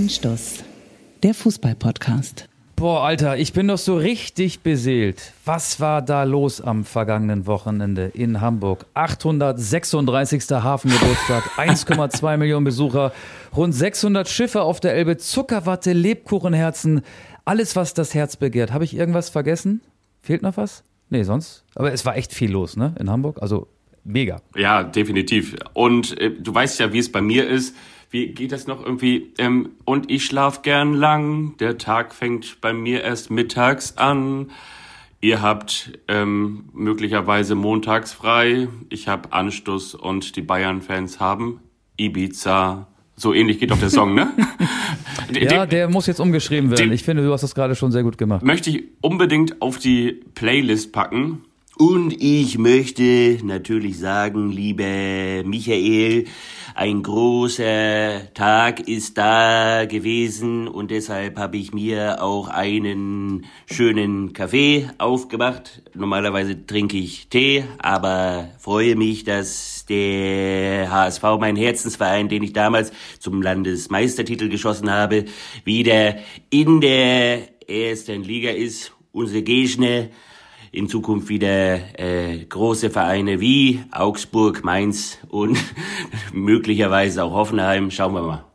Anstoß, der Fußball-Podcast. Boah, Alter, ich bin doch so richtig beseelt. Was war da los am vergangenen Wochenende in Hamburg? 836. Hafengeburtstag, 1,2 Millionen Besucher, rund 600 Schiffe auf der Elbe, Zuckerwatte, Lebkuchenherzen, alles, was das Herz begehrt. Habe ich irgendwas vergessen? Fehlt noch was? Nee, sonst. Aber es war echt viel los, ne, in Hamburg. Also mega. Ja, definitiv. Und du weißt ja, wie es bei mir ist. Wie geht das noch irgendwie? Und ich schlaf gern lang. Der Tag fängt bei mir erst mittags an. Ihr habt möglicherweise montags frei. Ich habe Anstoß und die Bayern-Fans haben Ibiza. So ähnlich geht doch der Song, ne? Ja, der muss jetzt umgeschrieben werden. Ich finde, du hast das gerade schon sehr gut gemacht. Möchte ich unbedingt auf die Playlist packen. Und ich möchte natürlich sagen, lieber Michael, ein großer Tag ist da gewesen und deshalb habe ich mir auch einen schönen Kaffee aufgemacht. Normalerweise trinke ich Tee, aber freue mich, dass der HSV, mein Herzensverein, den ich damals zum Landesmeistertitel geschossen habe, wieder in der ersten Liga ist. Unsere Gegner in Zukunft wieder große Vereine wie Augsburg, Mainz und möglicherweise auch Hoffenheim. Schauen wir mal.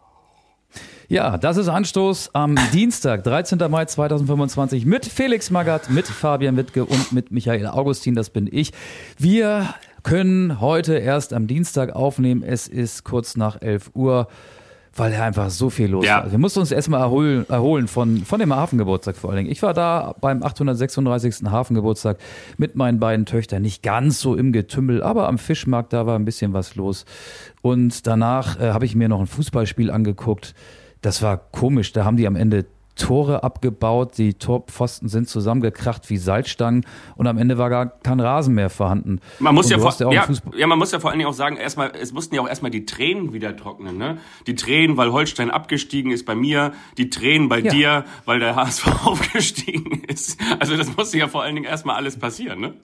Ja, das ist Anstoß am Dienstag, 13. Mai 2025 mit Felix Magath, mit Fabian Wittke und mit Michael Augustin, das bin ich. Wir können heute erst am Dienstag aufnehmen, es ist kurz nach 11 Uhr. Weil ja einfach so viel los war. Wir mussten uns erstmal erholen von dem Hafengeburtstag vor allen Dingen. Ich war da beim 836. Hafengeburtstag mit meinen beiden Töchtern. Nicht ganz so im Getümmel, aber am Fischmarkt, da war ein bisschen was los. Und danach habe ich mir noch ein Fußballspiel angeguckt. Das war komisch, da haben die am Ende Tore abgebaut, die Torpfosten sind zusammengekracht wie Salzstangen und am Ende war gar kein Rasen mehr vorhanden. Man muss man muss ja vor allen Dingen auch sagen, es mussten ja auch erstmal die Tränen wieder trocknen, ne? Die Tränen, weil Holstein abgestiegen ist bei mir, die Tränen bei dir, weil der HSV aufgestiegen ist. Also das musste ja vor allen Dingen erstmal alles passieren, ne?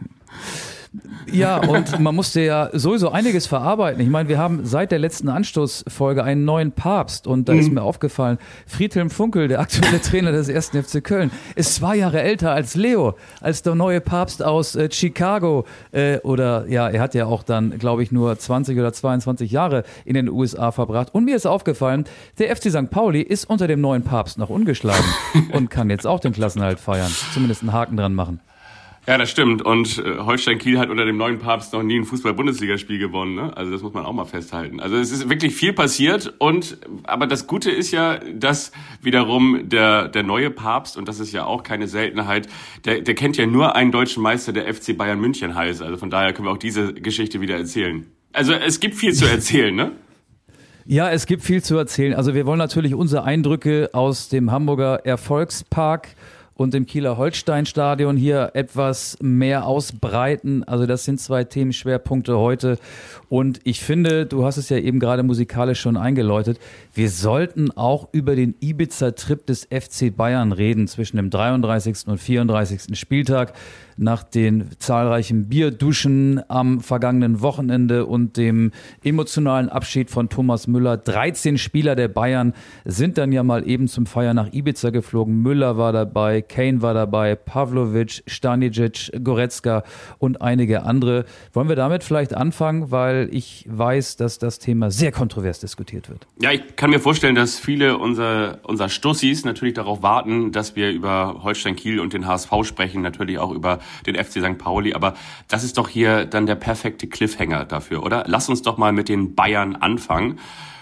Ja, und man musste ja sowieso einiges verarbeiten. Ich meine, wir haben seit der letzten Anstoßfolge einen neuen Papst und da ist mir aufgefallen, Friedhelm Funkel, der aktuelle Trainer des 1. FC Köln, ist 2 Jahre älter als Leo, als der neue Papst aus Chicago. Er hat ja auch dann, glaube ich, nur 20 oder 22 Jahre in den USA verbracht. Und mir ist aufgefallen, der FC St. Pauli ist unter dem neuen Papst noch ungeschlagen und kann jetzt auch den Klassenerhalt feiern. Zumindest einen Haken dran machen. Ja, das stimmt. Und Holstein Kiel hat unter dem neuen Papst noch nie ein Fußball-Bundesligaspiel gewonnen, ne? Also das muss man auch mal festhalten. Also es ist wirklich viel passiert aber das Gute ist ja, dass wiederum der neue Papst, und das ist ja auch keine Seltenheit, der kennt ja nur einen deutschen Meister, der FC Bayern München heißt. Also von daher können wir auch diese Geschichte wieder erzählen. Also es gibt viel zu erzählen, ne? Ja, es gibt viel zu erzählen. Also wir wollen natürlich unsere Eindrücke aus dem Hamburger Erfolgspark und im Kieler Holstein-Stadion hier etwas mehr ausbreiten. Also das sind 2 Themenschwerpunkte heute. Und ich finde, du hast es ja eben gerade musikalisch schon eingeläutet, wir sollten auch über den Ibiza-Trip des FC Bayern reden zwischen dem 33. und 34. Spieltag. Nach den zahlreichen Bierduschen am vergangenen Wochenende und dem emotionalen Abschied von Thomas Müller. 13 Spieler der Bayern sind dann ja mal eben zum Feiern nach Ibiza geflogen. Müller war dabei, Kane war dabei, Pavlovic, Stanisic, Goretzka und einige andere. Wollen wir damit vielleicht anfangen, weil ich weiß, dass das Thema sehr kontrovers diskutiert wird. Ja, ich kann mir vorstellen, dass viele unser Stussis natürlich darauf warten, dass wir über Holstein Kiel und den HSV sprechen, natürlich auch über den FC St. Pauli, aber das ist doch hier dann der perfekte Cliffhanger dafür, oder? Lass uns doch mal mit den Bayern anfangen.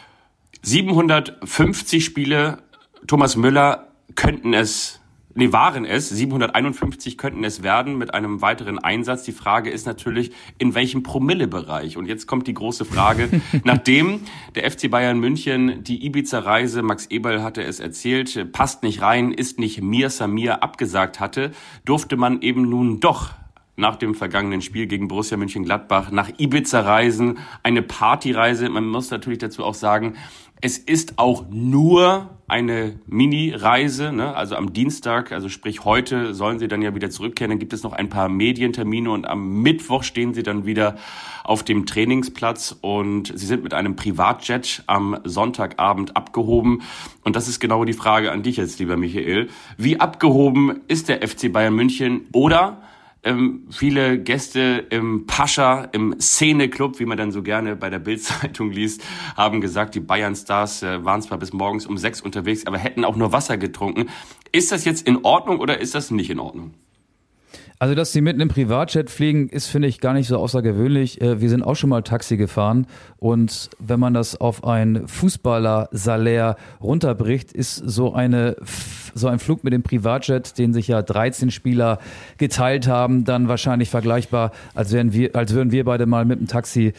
750 Spiele, Thomas Müller waren es, 751 könnten es werden mit einem weiteren Einsatz. Die Frage ist natürlich, in welchem Promillebereich? Und jetzt kommt die große Frage, nachdem der FC Bayern München die Ibiza-Reise, Max Eberl hatte es erzählt, passt nicht rein, ist nicht Mir Samir abgesagt hatte, durfte man eben nun doch nach dem vergangenen Spiel gegen Borussia Mönchengladbach nach Ibiza reisen, eine Partyreise. Man muss natürlich dazu auch sagen, Es ist auch nur eine Mini-Reise, ne? Also am Dienstag, also sprich heute, sollen sie dann ja wieder zurückkehren. Dann gibt es noch ein paar Medientermine und am Mittwoch stehen sie dann wieder auf dem Trainingsplatz und sie sind mit einem Privatjet am Sonntagabend abgehoben. Und das ist genau die Frage an dich jetzt, lieber Michael. Wie abgehoben ist der FC Bayern München? Oder viele Gäste im Pascha, im Szene-Club, wie man dann so gerne bei der Bild-Zeitung liest, haben gesagt, die Bayern-Stars waren zwar bis morgens um 6 unterwegs, aber hätten auch nur Wasser getrunken. Ist das jetzt in Ordnung oder ist das nicht in Ordnung? Also, dass sie mit einem Privatjet fliegen, ist, finde ich, gar nicht so außergewöhnlich. Wir sind auch schon mal Taxi gefahren und wenn man das auf ein Fußballer-Salär runterbricht, ist so ein Flug mit dem Privatjet, den sich ja 13 Spieler geteilt haben, dann wahrscheinlich vergleichbar, als würden wir beide mal mit dem Taxi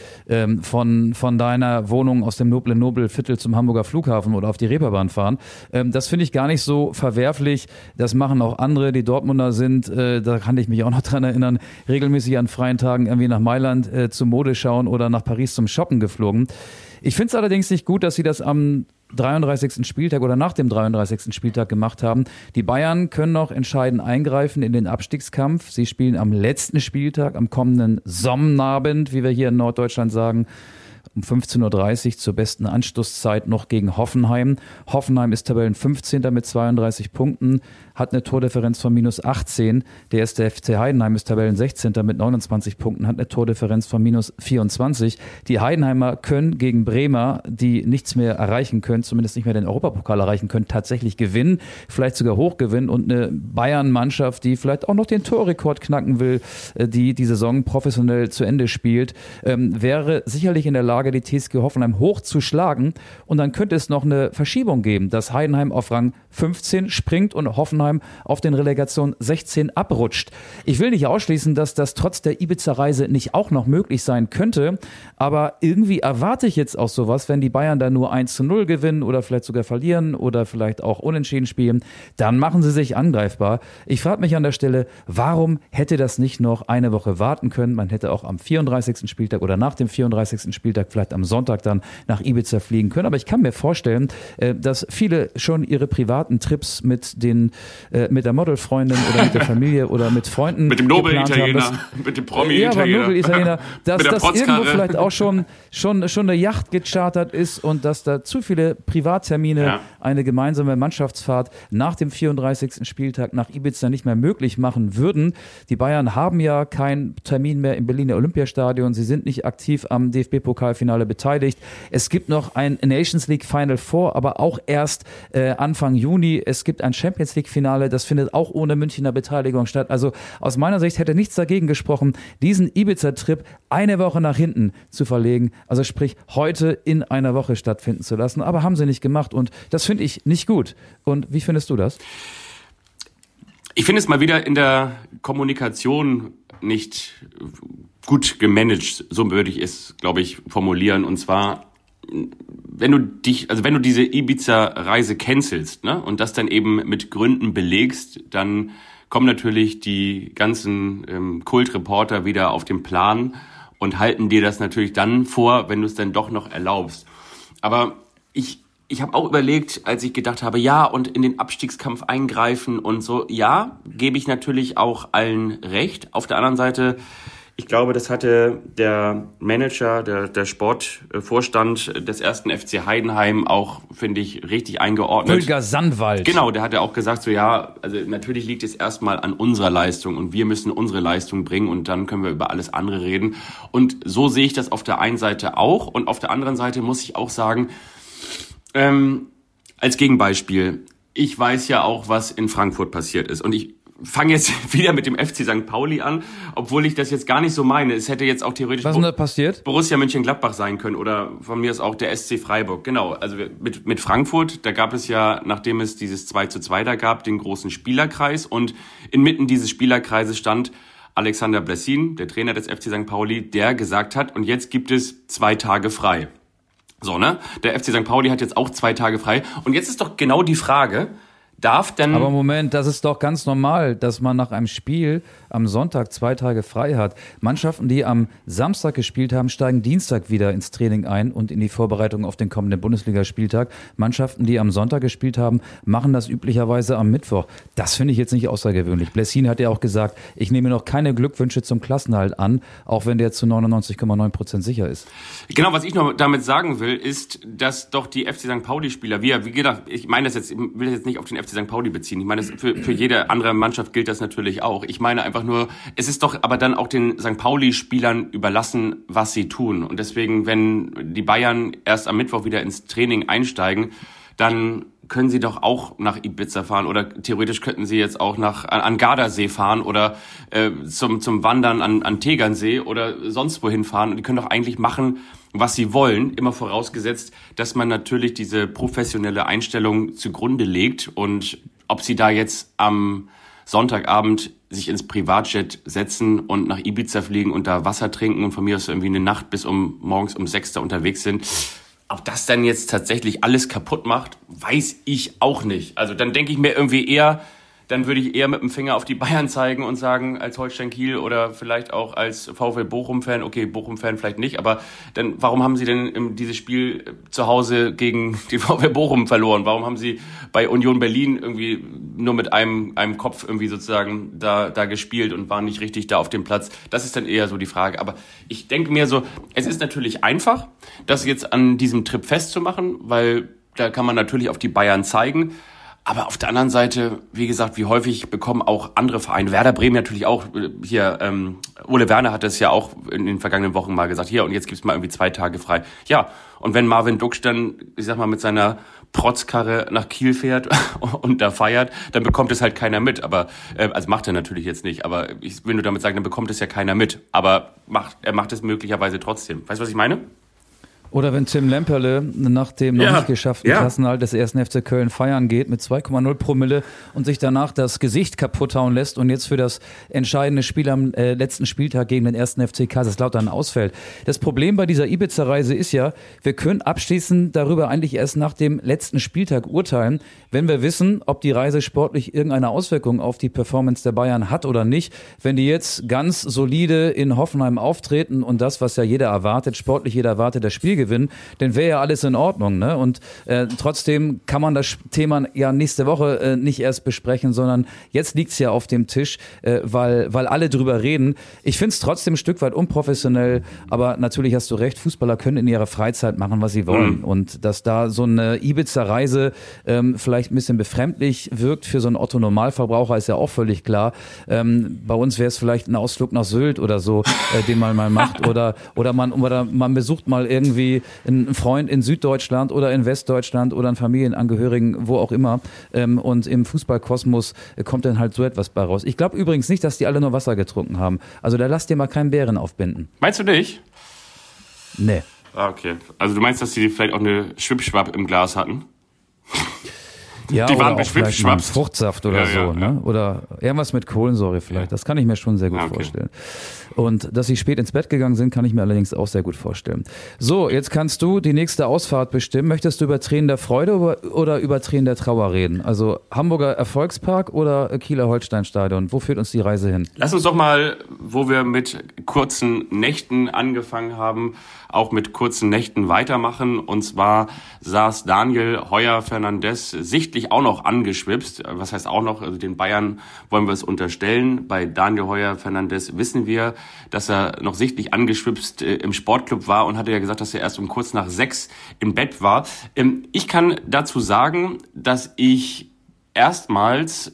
von deiner Wohnung aus dem Nobel-Viertel zum Hamburger Flughafen oder auf die Reeperbahn fahren. Das finde ich gar nicht so verwerflich. Das machen auch andere, die Dortmunder sind, da kann ich mich auch noch dran erinnern, regelmäßig an freien Tagen irgendwie nach Mailand zum Modeschauen oder nach Paris zum Shoppen geflogen. Ich finde es allerdings nicht gut, dass sie das am 33. Spieltag oder nach dem 33. Spieltag gemacht haben. Die Bayern können noch entscheidend eingreifen in den Abstiegskampf. Sie spielen am letzten Spieltag, am kommenden Sonnabend, wie wir hier in Norddeutschland sagen, um 15.30 Uhr zur besten Anstoßzeit noch gegen Hoffenheim. Hoffenheim ist Tabellen 15. mit 32 Punkten, hat eine Tordifferenz von minus 18. Der erste FC Heidenheim ist Tabellen 16. mit 29 Punkten, hat eine Tordifferenz von minus 24. Die Heidenheimer können gegen Bremer, die nichts mehr erreichen können, zumindest nicht mehr den Europapokal erreichen können, tatsächlich gewinnen, vielleicht sogar hochgewinnen. Und eine Bayern-Mannschaft, die vielleicht auch noch den Torrekord knacken will, die Saison professionell zu Ende spielt, wäre sicherlich in der Lage, die TSG Hoffenheim hochzuschlagen. Und dann könnte es noch eine Verschiebung geben, dass Heidenheim auf Rang 15 springt und Hoffenheim auf den Relegation 16 abrutscht. Ich will nicht ausschließen, dass das trotz der Ibiza-Reise nicht auch noch möglich sein könnte, aber irgendwie erwarte ich jetzt auch sowas, wenn die Bayern da nur 1-0 gewinnen oder vielleicht sogar verlieren oder vielleicht auch unentschieden spielen, dann machen sie sich angreifbar. Ich frage mich an der Stelle, warum hätte das nicht noch eine Woche warten können? Man hätte auch am 34. Spieltag oder nach dem 34. Spieltag vielleicht am Sonntag dann nach Ibiza fliegen können, aber ich kann mir vorstellen, dass viele schon ihre privaten Trips mit der Modelfreundin oder mit der Familie oder mit Freunden mit dem Nobel-Italiener, mit dem Promi-Italiener, Nobel-Italiener, dass das irgendwo vielleicht auch schon eine Yacht gechartert ist und dass da zu viele Privattermine eine gemeinsame Mannschaftsfahrt nach dem 34. Spieltag nach Ibiza nicht mehr möglich machen würden. Die Bayern haben ja keinen Termin mehr im Berliner Olympiastadion. Sie sind nicht aktiv am DFB-Pokalfinale beteiligt. Es gibt noch ein Nations League Final Four, aber auch erst Anfang Juni. Es gibt ein Champions League Finale, das findet auch ohne Münchner Beteiligung statt. Also aus meiner Sicht hätte nichts dagegen gesprochen, diesen Ibiza-Trip eine Woche nach hinten zu verlegen. Also sprich, heute in einer Woche stattfinden zu lassen. Aber haben sie nicht gemacht und das finde ich nicht gut. Und wie findest du das? Ich finde es mal wieder in der Kommunikation nicht gut gemanagt. So würde ich es, glaube ich, formulieren. Und zwar, wenn du diese Ibiza-Reise cancelst, ne, und das dann eben mit Gründen belegst, dann kommen natürlich die ganzen Kultreporter wieder auf den Plan und halten dir das natürlich dann vor, wenn du es dann doch noch erlaubst. Aber ich habe auch überlegt, als ich gedacht habe, ja, und in den Abstiegskampf eingreifen und so, ja, gebe ich natürlich auch allen recht. Auf der anderen Seite, ich glaube, das hatte der Manager, der Sportvorstand des ersten FC Heidenheim auch, finde ich, richtig eingeordnet. Holger Sandwald. Genau, der hatte auch gesagt, so ja, also natürlich liegt es erstmal an unserer Leistung und wir müssen unsere Leistung bringen und dann können wir über alles andere reden. Und so sehe ich das auf der einen Seite auch und auf der anderen Seite muss ich auch sagen, als Gegenbeispiel, ich weiß ja auch, was in Frankfurt passiert ist und ich fange jetzt wieder mit dem FC St. Pauli an, obwohl ich das jetzt gar nicht so meine. Es hätte jetzt auch theoretisch was ist denn da passiert? Borussia Mönchengladbach sein können oder von mir ist auch der SC Freiburg. Genau, also mit Frankfurt, da gab es ja, nachdem es dieses 2:2 da gab, den großen Spielerkreis und inmitten dieses Spielerkreises stand Alexander Blessin, der Trainer des FC St. Pauli, der gesagt hat, und jetzt gibt es 2 Tage frei. So, ne? Der FC St. Pauli hat jetzt auch 2 Tage frei. Und jetzt ist doch genau die Frage, darf dann... Aber Moment, das ist doch ganz normal, dass man nach einem Spiel am Sonntag 2 Tage frei hat. Mannschaften, die am Samstag gespielt haben, steigen Dienstag wieder ins Training ein und in die Vorbereitung auf den kommenden Bundesligaspieltag. Mannschaften, die am Sonntag gespielt haben, machen das üblicherweise am Mittwoch. Das finde ich jetzt nicht außergewöhnlich. Blessin hat ja auch gesagt, ich nehme noch keine Glückwünsche zum Klassenerhalt an, auch wenn der zu 99,9% sicher ist. Genau, was ich noch damit sagen will, ist, dass doch die FC St. Pauli-Spieler, wie gesagt, ich meine das jetzt, ich will das jetzt nicht auf den FC St. Pauli beziehen. Ich meine, das für jede andere Mannschaft gilt das natürlich auch. Ich meine einfach nur, es ist doch aber dann auch den St. Pauli-Spielern überlassen, was sie tun. Und deswegen, wenn die Bayern erst am Mittwoch wieder ins Training einsteigen, dann können sie doch auch nach Ibiza fahren oder theoretisch könnten sie jetzt auch an Gardasee fahren oder zum Wandern an Tegernsee oder sonst wohin fahren. Und die können doch eigentlich machen, was sie wollen, immer vorausgesetzt, dass man natürlich diese professionelle Einstellung zugrunde legt. Und ob sie da jetzt am Sonntagabend sich ins Privatjet setzen und nach Ibiza fliegen und da Wasser trinken und von mir aus irgendwie eine Nacht bis morgens um 6 da unterwegs sind, ob das dann jetzt tatsächlich alles kaputt macht, weiß ich auch nicht. Also dann denke ich mir irgendwie eher, dann würde ich eher mit dem Finger auf die Bayern zeigen und sagen, als Holstein Kiel oder vielleicht auch als VfL Bochum-Fan, okay, Bochum-Fan vielleicht nicht, aber dann, warum haben sie denn dieses Spiel zu Hause gegen die VfL Bochum verloren? Warum haben sie bei Union Berlin irgendwie nur mit einem Kopf irgendwie sozusagen da gespielt und waren nicht richtig da auf dem Platz? Das ist dann eher so die Frage. Aber ich denke mir so, es ist natürlich einfach, das jetzt an diesem Trip festzumachen, weil da kann man natürlich auf die Bayern zeigen. Aber auf der anderen Seite, wie gesagt, wie häufig bekommen auch andere Vereine, Werder Bremen natürlich auch, hier, Ole Werner hat das ja auch in den vergangenen Wochen mal gesagt, hier, und jetzt gibt's mal irgendwie 2 Tage frei. Ja, und wenn Marvin Duksch dann, ich sag mal, mit seiner Protzkarre nach Kiel fährt und da feiert, dann bekommt es halt keiner mit. Aber, also macht er natürlich jetzt nicht, aber ich will nur damit sagen, dann bekommt es ja keiner mit. Aber er macht es möglicherweise trotzdem. Weißt du, was ich meine? Oder wenn Tim Lemperle nach dem noch nicht geschafften Klassenerhalt des 1. FC Köln feiern geht mit 2,0 Promille und sich danach das Gesicht kaputt hauen lässt und jetzt für das entscheidende Spiel am letzten Spieltag gegen den 1. FC Kaiserslautern ausfällt. Das Problem bei dieser Ibiza-Reise ist ja, wir können abschließend darüber eigentlich erst nach dem letzten Spieltag urteilen, wenn wir wissen, ob die Reise sportlich irgendeine Auswirkung auf die Performance der Bayern hat oder nicht. Wenn die jetzt ganz solide in Hoffenheim auftreten und das, was ja jeder erwartet, sportlich jeder erwartet, das Spiel gewinnen, dann wäre ja alles in Ordnung, ne? Und trotzdem kann man das Thema ja nächste Woche nicht erst besprechen, sondern jetzt liegt's ja auf dem Tisch, weil alle drüber reden. Ich find's trotzdem ein Stück weit unprofessionell, aber natürlich hast du recht, Fußballer können in ihrer Freizeit machen, was sie wollen. Und dass da so eine Ibiza-Reise vielleicht ein bisschen befremdlich wirkt für so einen Otto-Normalverbraucher, ist ja auch völlig klar. Bei uns wäre es vielleicht ein Ausflug nach Sylt oder so, den man mal macht, oder man besucht mal irgendwie einen Freund in Süddeutschland oder in Westdeutschland oder einen Familienangehörigen, wo auch immer. Und im Fußballkosmos kommt dann halt so etwas bei raus. Ich glaube übrigens nicht, dass die alle nur Wasser getrunken haben. Also da lass dir mal keinen Bären aufbinden. Meinst du nicht? Nee. Ah, okay. Also du meinst, dass die vielleicht auch eine Schwipschwapp im Glas hatten? Ja, die waren oder auch vielleicht mal Fruchtsaft oder so, ja. ne? Oder irgendwas mit Kohlensäure vielleicht. Das kann ich mir schon sehr gut vorstellen. Und dass sie spät ins Bett gegangen sind, kann ich mir allerdings auch sehr gut vorstellen. So, jetzt kannst du die nächste Ausfahrt bestimmen. Möchtest du über Tränen der Freude oder über Tränen der Trauer reden? Also Hamburger Erfolgspark oder Kieler Holsteinstadion? Wo führt uns die Reise hin? Lass uns doch mal, wo wir mit kurzen Nächten angefangen haben, auch mit kurzen Nächten weitermachen. Und zwar saß Daniel Heuer-Fernandes sichtlich auch noch angeschwipst. Was heißt auch noch? Also den Bayern wollen wir es unterstellen. Bei Daniel Heuer-Fernandes wissen wir, dass er noch sichtlich angeschwipst im Sportclub war und hatte ja gesagt, dass er erst um kurz nach 6 im Bett war. Ich kann dazu sagen, dass ich erstmals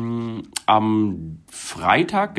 am Freitag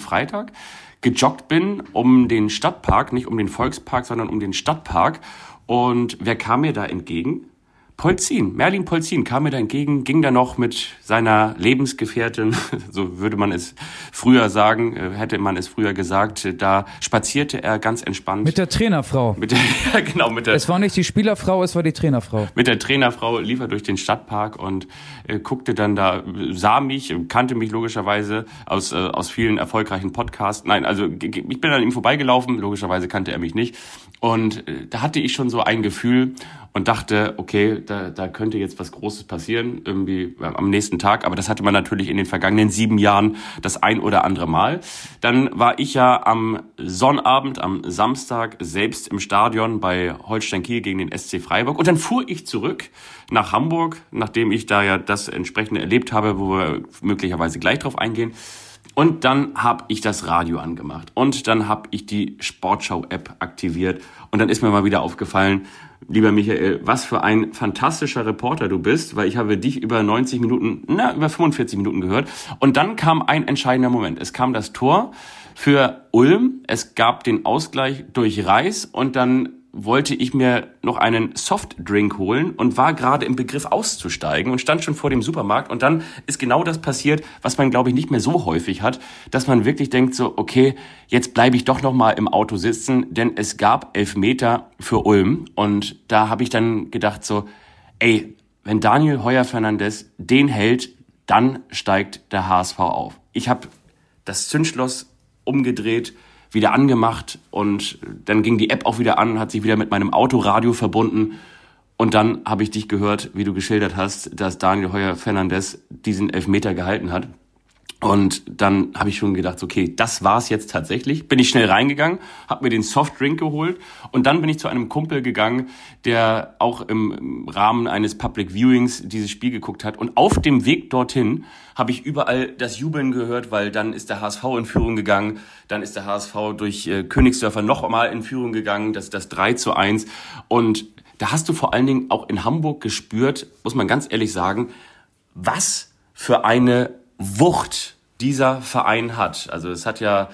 gejoggt bin um den Stadtpark, nicht um den Volkspark, sondern um den Stadtpark. Und wer kam mir da entgegen? Merlin Polzin kam mir da entgegen, ging da noch mit seiner Lebensgefährtin, so würde man es früher sagen, hätte man es früher gesagt, da spazierte er ganz entspannt. Mit der Trainerfrau. Es war nicht die Spielerfrau, es war die Trainerfrau. Mit der Trainerfrau lief er durch den Stadtpark und guckte dann da, sah mich, kannte mich logischerweise aus vielen erfolgreichen Podcasts. Nein, also ich bin an ihm vorbeigelaufen, logischerweise kannte er mich nicht. Und da hatte ich schon so ein Gefühl. und dachte, okay, da könnte jetzt was Großes passieren, irgendwie am nächsten Tag. Aber das hatte man natürlich in den vergangenen 7 Jahren das ein oder andere Mal. Dann war ich ja am Sonnabend, am Samstag selbst im Stadion bei Holstein Kiel gegen den SC Freiburg. Und dann fuhr ich zurück nach Hamburg, nachdem ich da ja das entsprechende erlebt habe, wo wir möglicherweise gleich drauf eingehen. Und dann habe ich das Radio angemacht und dann habe ich die Sportschau-App aktiviert und dann ist mir mal wieder aufgefallen, lieber Michael, was für ein fantastischer Reporter du bist, weil ich habe dich über 45 Minuten gehört und dann kam ein entscheidender Moment. Es kam das Tor für Ulm, es gab den Ausgleich durch Reis und dann wollte ich mir noch einen Softdrink holen und war gerade im Begriff auszusteigen und stand schon vor dem Supermarkt. Und dann ist genau das passiert, was man, glaube ich, nicht mehr so häufig hat, dass man wirklich denkt so, okay, jetzt bleibe ich doch noch mal im Auto sitzen, denn es gab Elfmeter für Ulm. Und da habe ich dann gedacht so, ey, wenn Daniel Heuer-Fernandes den hält, dann steigt der HSV auf. Ich habe das Zündschloss umgedreht, wieder angemacht und dann ging die App auch wieder an, hat sich wieder mit meinem Autoradio verbunden und dann habe ich dich gehört, wie du geschildert hast, dass Daniel Heuer-Fernandes diesen Elfmeter gehalten hat. Und dann habe ich schon gedacht, okay, das war's jetzt tatsächlich. Bin ich schnell reingegangen, habe mir den Softdrink geholt und dann bin ich zu einem Kumpel gegangen, der auch im Rahmen eines Public Viewings dieses Spiel geguckt hat. Und auf dem Weg dorthin habe ich überall das Jubeln gehört, weil dann ist der HSV in Führung gegangen, dann ist der HSV durch Königsdörfer noch einmal in Führung gegangen, das 3:1. Und da hast du vor allen Dingen auch in Hamburg gespürt, muss man ganz ehrlich sagen, was für eine Wucht dieser Verein hat. Also es hat ja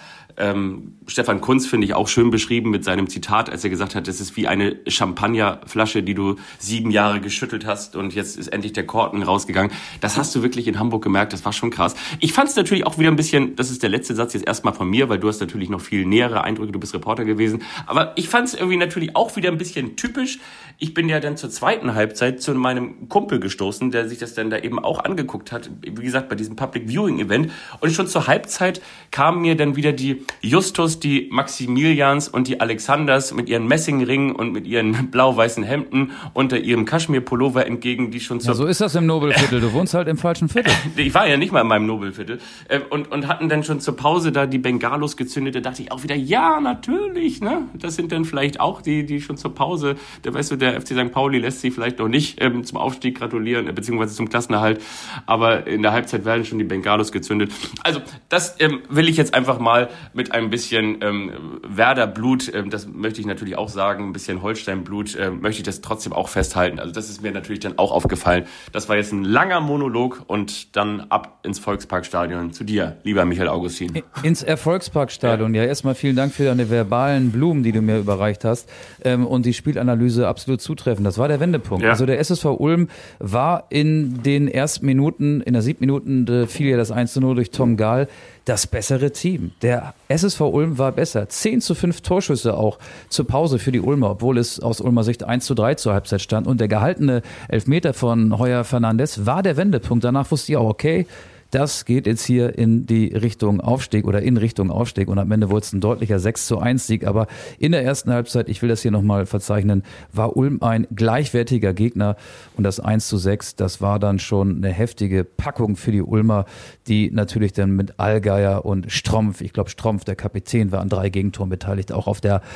Stefan Kuntz, finde ich, auch schön beschrieben mit seinem Zitat, als er gesagt hat, das ist wie eine Champagnerflasche, die du 7 Jahre geschüttelt hast und jetzt ist endlich der Korken rausgegangen. Das hast du wirklich in Hamburg gemerkt, das war schon krass. Ich fand es natürlich auch wieder ein bisschen, das ist der letzte Satz jetzt erstmal von mir, weil du hast natürlich noch viel nähere Eindrücke, du bist Reporter gewesen, aber ich fand es irgendwie natürlich auch wieder ein bisschen typisch. Ich bin ja dann zur zweiten Halbzeit zu meinem Kumpel gestoßen, der sich das dann da eben auch angeguckt hat, wie gesagt, bei diesem Public Viewing Event und schon zur Halbzeit kamen mir dann wieder die Justus, die Maximilians und die Alexanders mit ihren Messingringen und mit ihren blau-weißen Hemden unter ihrem Kaschmir-Pullover entgegen, die schon so ist das im Nobelviertel. Du wohnst halt im falschen Viertel. Ich war ja nicht mal in meinem Nobelviertel. Und hatten dann schon zur Pause da die Bengalos gezündet. Da dachte ich auch wieder, ja, natürlich, ne? Das sind dann vielleicht auch die schon zur Pause, weißt du, der FC St. Pauli lässt sich vielleicht noch nicht zum Aufstieg gratulieren, beziehungsweise zum Klassenerhalt. Aber in der Halbzeit werden schon die Bengalos gezündet. Also, das will ich jetzt einfach mal mit ein bisschen Werder-Blut, das möchte ich natürlich auch sagen, ein bisschen Holstein-Blut, möchte ich das trotzdem auch festhalten. Also das ist mir natürlich dann auch aufgefallen. Das war jetzt ein langer Monolog und dann ab ins Volksparkstadion zu dir, lieber Michael Augustin. Ins Erfolgsparkstadion. Ja, erstmal vielen Dank für deine verbalen Blumen, die du mir überreicht hast und die Spielanalyse absolut zutreffend. Das war der Wendepunkt. Ja. Also der SSV Ulm war in den ersten Minuten, in der 7. Minute fiel ja das 1:0 durch Tom Gahl, das bessere Team. Der SSV Ulm war besser. 10:5 Torschüsse auch zur Pause für die Ulmer, obwohl es aus Ulmer Sicht 1:3 zur Halbzeit stand. Und der gehaltene Elfmeter von Heuer-Fernandes war der Wendepunkt. Danach wusste ich auch, okay, das geht jetzt hier in die Richtung Aufstieg oder in Richtung Aufstieg und am Ende wurde es ein deutlicher 6:1 Sieg, aber in der ersten Halbzeit, ich will das hier nochmal verzeichnen, war Ulm ein gleichwertiger Gegner und das 1:6, das war dann schon eine heftige Packung für die Ulmer, die natürlich dann mit Allgeier und Strompf, ich glaube Strompf, der Kapitän, war an 3 Gegentoren beteiligt, auch auf der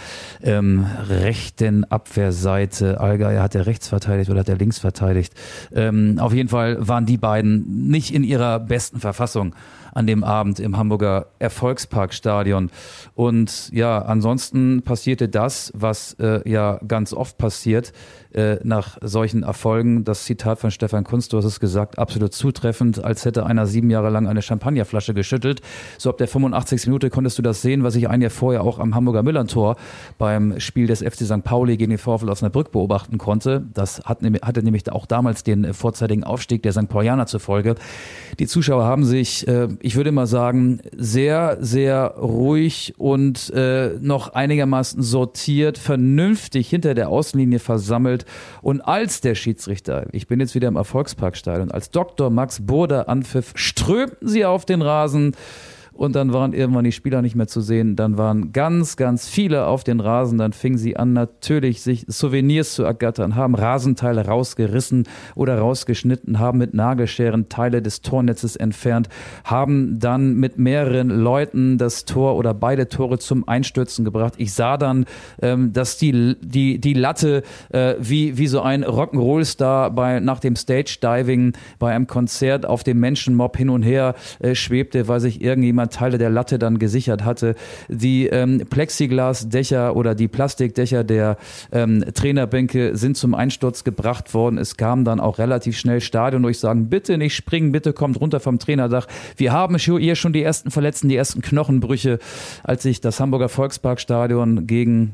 rechten Abwehrseite. Allgeier hat er rechts verteidigt oder hat er links verteidigt. Auf jeden Fall waren die beiden nicht in ihrer besten Verfassung an dem Abend im Hamburger Erfolgsparkstadion. Und ja, ansonsten passierte das, was ja ganz oft passiert nach solchen Erfolgen. Das Zitat von Stefan Kuntz, du hast es gesagt, absolut zutreffend, als hätte einer 7 Jahre lang eine Champagnerflasche geschüttelt. So ab der 85. Minute konntest du das sehen, was ich ein Jahr vorher auch am Hamburger Millerntor beim Spiel des FC St. Pauli gegen den VfL Osnabrück beobachten konnte. Das hatte nämlich auch damals den vorzeitigen Aufstieg der St. Paulianer zur Folge. Die Zuschauer haben sich, ich würde mal sagen, sehr, sehr ruhig und noch einigermaßen sortiert, vernünftig hinter der Außenlinie versammelt. Und als der Schiedsrichter, ich bin jetzt wieder im Erfolgsparkstadion, als Dr. Max Burda anpfiff, strömten sie auf den Rasen und dann waren irgendwann die Spieler nicht mehr zu sehen. Dann waren ganz, ganz viele auf den Rasen. Dann fingen sie an, natürlich sich Souvenirs zu ergattern, haben Rasenteile rausgerissen oder rausgeschnitten, haben mit Nagelscheren Teile des Tornetzes entfernt, haben dann mit mehreren Leuten das Tor oder beide Tore zum Einstürzen gebracht. Ich sah dann, dass die Latte wie so ein Rock'n'Roll-Star nach dem Stage-Diving bei einem Konzert auf dem Menschenmob hin und her schwebte, weil sich irgendjemand Teile der Latte dann gesichert hatte. Die Plexiglasdächer oder die Plastikdächer der Trainerbänke sind zum Einsturz gebracht worden. Es kam dann auch relativ schnell Stadiondurchsagen, bitte nicht springen, bitte kommt runter vom Trainerdach. Wir haben hier schon die ersten Verletzten, die ersten Knochenbrüche. Als ich das Hamburger Volksparkstadion gegen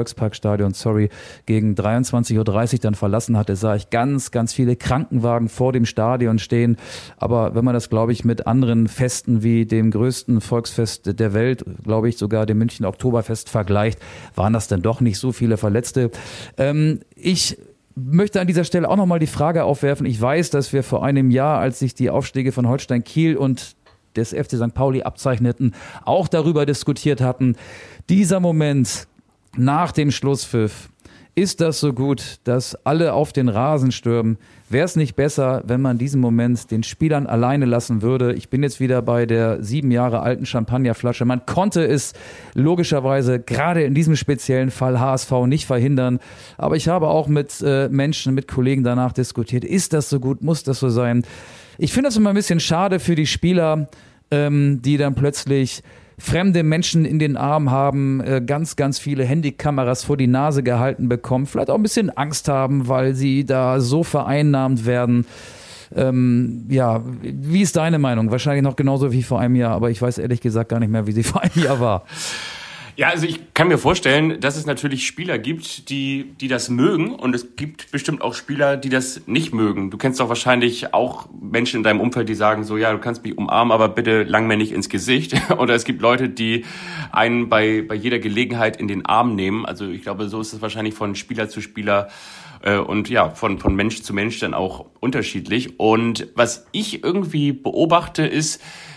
23:30 Uhr dann verlassen hatte, sah ich ganz, ganz viele Krankenwagen vor dem Stadion stehen. Aber wenn man das, glaube ich, mit anderen Festen wie dem größten Volksfest der Welt, glaube ich sogar dem Münchner Oktoberfest vergleicht, waren das dann doch nicht so viele Verletzte. Ich möchte an dieser Stelle auch nochmal die Frage aufwerfen. Ich weiß, dass wir vor einem Jahr, als sich die Aufstiege von Holstein Kiel und des FC St. Pauli abzeichneten, auch darüber diskutiert hatten. Dieser Moment nach dem Schlusspfiff, ist das so gut, dass alle auf den Rasen stürmen? Wäre es nicht besser, wenn man diesen Moment den Spielern alleine lassen würde? Ich bin jetzt wieder bei der 7 Jahre alten Champagnerflasche. Man konnte es logischerweise gerade in diesem speziellen Fall HSV nicht verhindern. Aber ich habe auch mit Menschen, mit Kollegen danach diskutiert. Ist das so gut? Muss das so sein? Ich finde das immer ein bisschen schade für die Spieler, die dann plötzlich fremde Menschen in den Arm haben, ganz, ganz viele Handykameras vor die Nase gehalten bekommen, vielleicht auch ein bisschen Angst haben, weil sie da so vereinnahmt werden. Wie ist deine Meinung? Wahrscheinlich noch genauso wie vor einem Jahr, aber ich weiß ehrlich gesagt gar nicht mehr, wie sie vor einem Jahr war. Ja, also ich kann mir vorstellen, dass es natürlich Spieler gibt, die das mögen, und es gibt bestimmt auch Spieler, die das nicht mögen. Du kennst doch wahrscheinlich auch Menschen in deinem Umfeld, die sagen so, ja, du kannst mich umarmen, aber bitte lang mir nicht ins Gesicht. Oder es gibt Leute, die einen bei jeder Gelegenheit in den Arm nehmen. Also ich glaube, so ist es wahrscheinlich von Spieler zu Spieler und ja, von Mensch zu Mensch dann auch unterschiedlich. Und was ich irgendwie beobachte ist,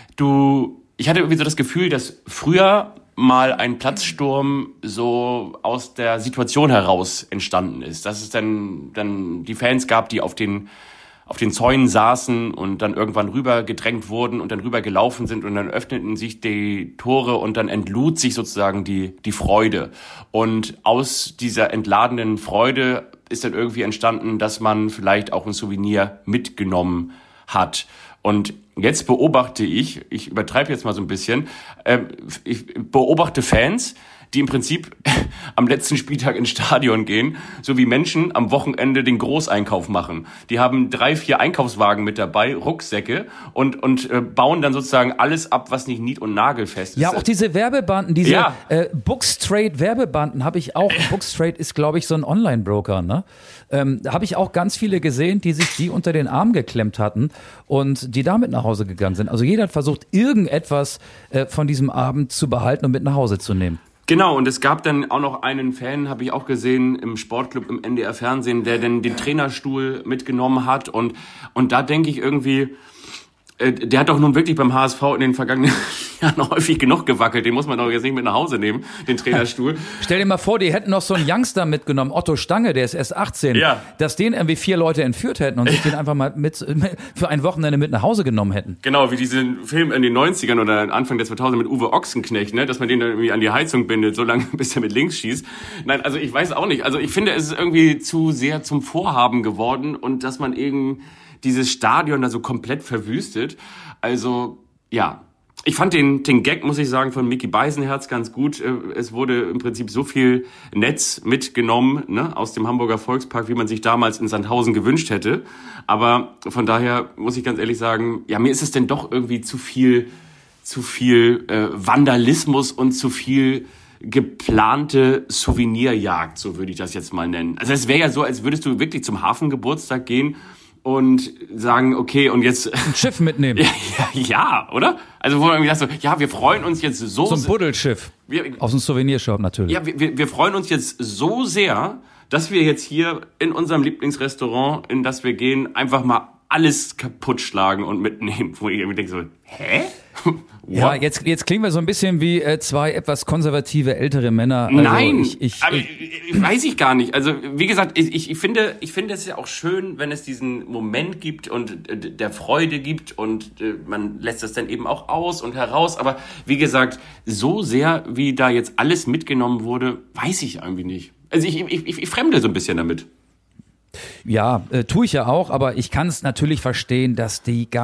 ich hatte irgendwie so das Gefühl, dass früher mal ein Platzsturm so aus der Situation heraus entstanden ist. Dass es dann die Fans gab, die auf den Zäunen saßen und dann irgendwann rüber gedrängt wurden und dann rüber gelaufen sind und dann öffneten sich die Tore und dann entlud sich sozusagen die Freude. Und aus dieser entladenen Freude ist dann irgendwie entstanden, dass man vielleicht auch ein Souvenir mitgenommen hat. Und jetzt beobachte ich übertreibe jetzt mal so ein bisschen, ich beobachte Fans, die im Prinzip am letzten Spieltag ins Stadion gehen, so wie Menschen am Wochenende den Großeinkauf machen. Die haben 3-4 Einkaufswagen mit dabei, Rucksäcke und bauen dann sozusagen alles ab, was nicht nied- und nagelfest ist. Ja, auch diese Werbebanden, Bookstraight-Werbebanden habe ich auch. Bookstraight ist, glaube ich, so ein Online-Broker, ne? Da habe ich auch ganz viele gesehen, die sich die unter den Arm geklemmt hatten und die damit nach Hause gegangen sind. Also jeder hat versucht, irgendetwas von diesem Abend zu behalten und mit nach Hause zu nehmen. Genau, und es gab dann auch noch einen Fan, habe ich auch gesehen, im Sportclub im NDR-Fernsehen, der dann den Trainerstuhl mitgenommen hat. Und da denke ich irgendwie, der hat doch nun wirklich beim HSV in den vergangenen Jahren häufig genug gewackelt. Den muss man doch jetzt nicht mit nach Hause nehmen, den Trainerstuhl. Stell dir mal vor, die hätten noch so einen Youngster mitgenommen, Otto Stange, der ist erst 18, ja, dass den irgendwie 4 Leute entführt hätten und sich den einfach mal für ein Wochenende mit nach Hause genommen hätten. Genau, wie diesen Film in den 90ern oder Anfang der 2000er mit Uwe Ochsenknecht, ne, dass man den dann irgendwie an die Heizung bindet, so lange bis er mit links schießt. Nein, also ich weiß auch nicht. Also ich finde, es ist irgendwie zu sehr zum Vorhaben geworden und dass man eben dieses Stadion da so komplett verwüstet. Also, ja. Ich fand den Gag, muss ich sagen, von Micky Beisenherz ganz gut. Es wurde im Prinzip so viel Netz mitgenommen, ne, aus dem Hamburger Volkspark, wie man sich damals in Sandhausen gewünscht hätte. Aber von daher muss ich ganz ehrlich sagen, ja, mir ist es denn doch irgendwie zu viel Vandalismus und zu viel geplante Souvenirjagd, so würde ich das jetzt mal nennen. Also es wäre ja so, als würdest du wirklich zum Hafengeburtstag gehen und sagen, okay, und jetzt ein Schiff mitnehmen. Ja, oder? Also wo man irgendwie sagt so, ja, wir freuen uns jetzt so... So ein Buddelschiff. Aus dem Souvenirshop natürlich. Ja, wir freuen uns jetzt so sehr, dass wir jetzt hier in unserem Lieblingsrestaurant, in das wir gehen, einfach mal alles kaputt schlagen und mitnehmen. Wo ich irgendwie denke so, hä? Ja, jetzt klingen wir so ein bisschen wie zwei etwas konservative ältere Männer. Also Nein, weiß ich gar nicht. Also wie gesagt, ich finde es ja auch schön, wenn es diesen Moment gibt und der Freude gibt und man lässt das dann eben auch aus und heraus. Aber wie gesagt, so sehr wie da jetzt alles mitgenommen wurde, weiß ich irgendwie nicht. Also ich fremde so ein bisschen damit. Ja, tue ich ja auch, aber ich kann es natürlich verstehen, dass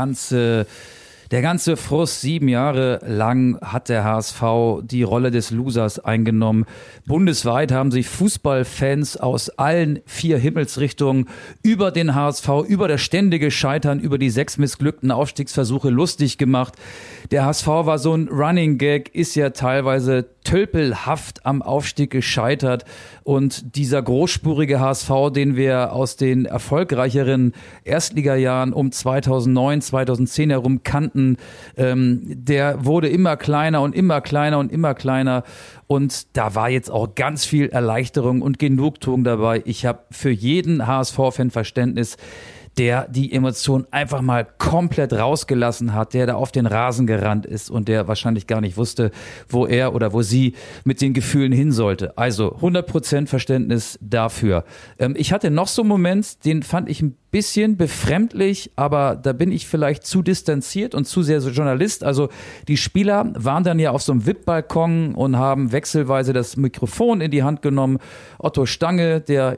der ganze Frust, 7 Jahre lang hat der HSV die Rolle des Losers eingenommen. Bundesweit haben sich Fußballfans aus allen 4 Himmelsrichtungen über den HSV, über das ständige Scheitern, über die 6 missglückten Aufstiegsversuche lustig gemacht. Der HSV war so ein Running Gag, ist ja teilweise tölpelhaft am Aufstieg gescheitert. Und dieser großspurige HSV, den wir aus den erfolgreicheren Erstligajahren um 2009, 2010 herum kannten, der wurde immer kleiner und immer kleiner und immer kleiner. Und da war jetzt auch ganz viel Erleichterung und Genugtuung dabei. Ich habe für jeden HSV-Fan Verständnis, der die Emotion einfach mal komplett rausgelassen hat, der da auf den Rasen gerannt ist und der wahrscheinlich gar nicht wusste, wo er oder wo sie mit den Gefühlen hin sollte. Also 100% Verständnis dafür. Ich hatte noch so einen Moment, den fand ich ein bisschen befremdlich, aber da bin ich vielleicht zu distanziert und zu sehr so Journalist. Also die Spieler waren dann ja auf so einem VIP-Balkon und haben wechselweise das Mikrofon in die Hand genommen. Otto Stange, der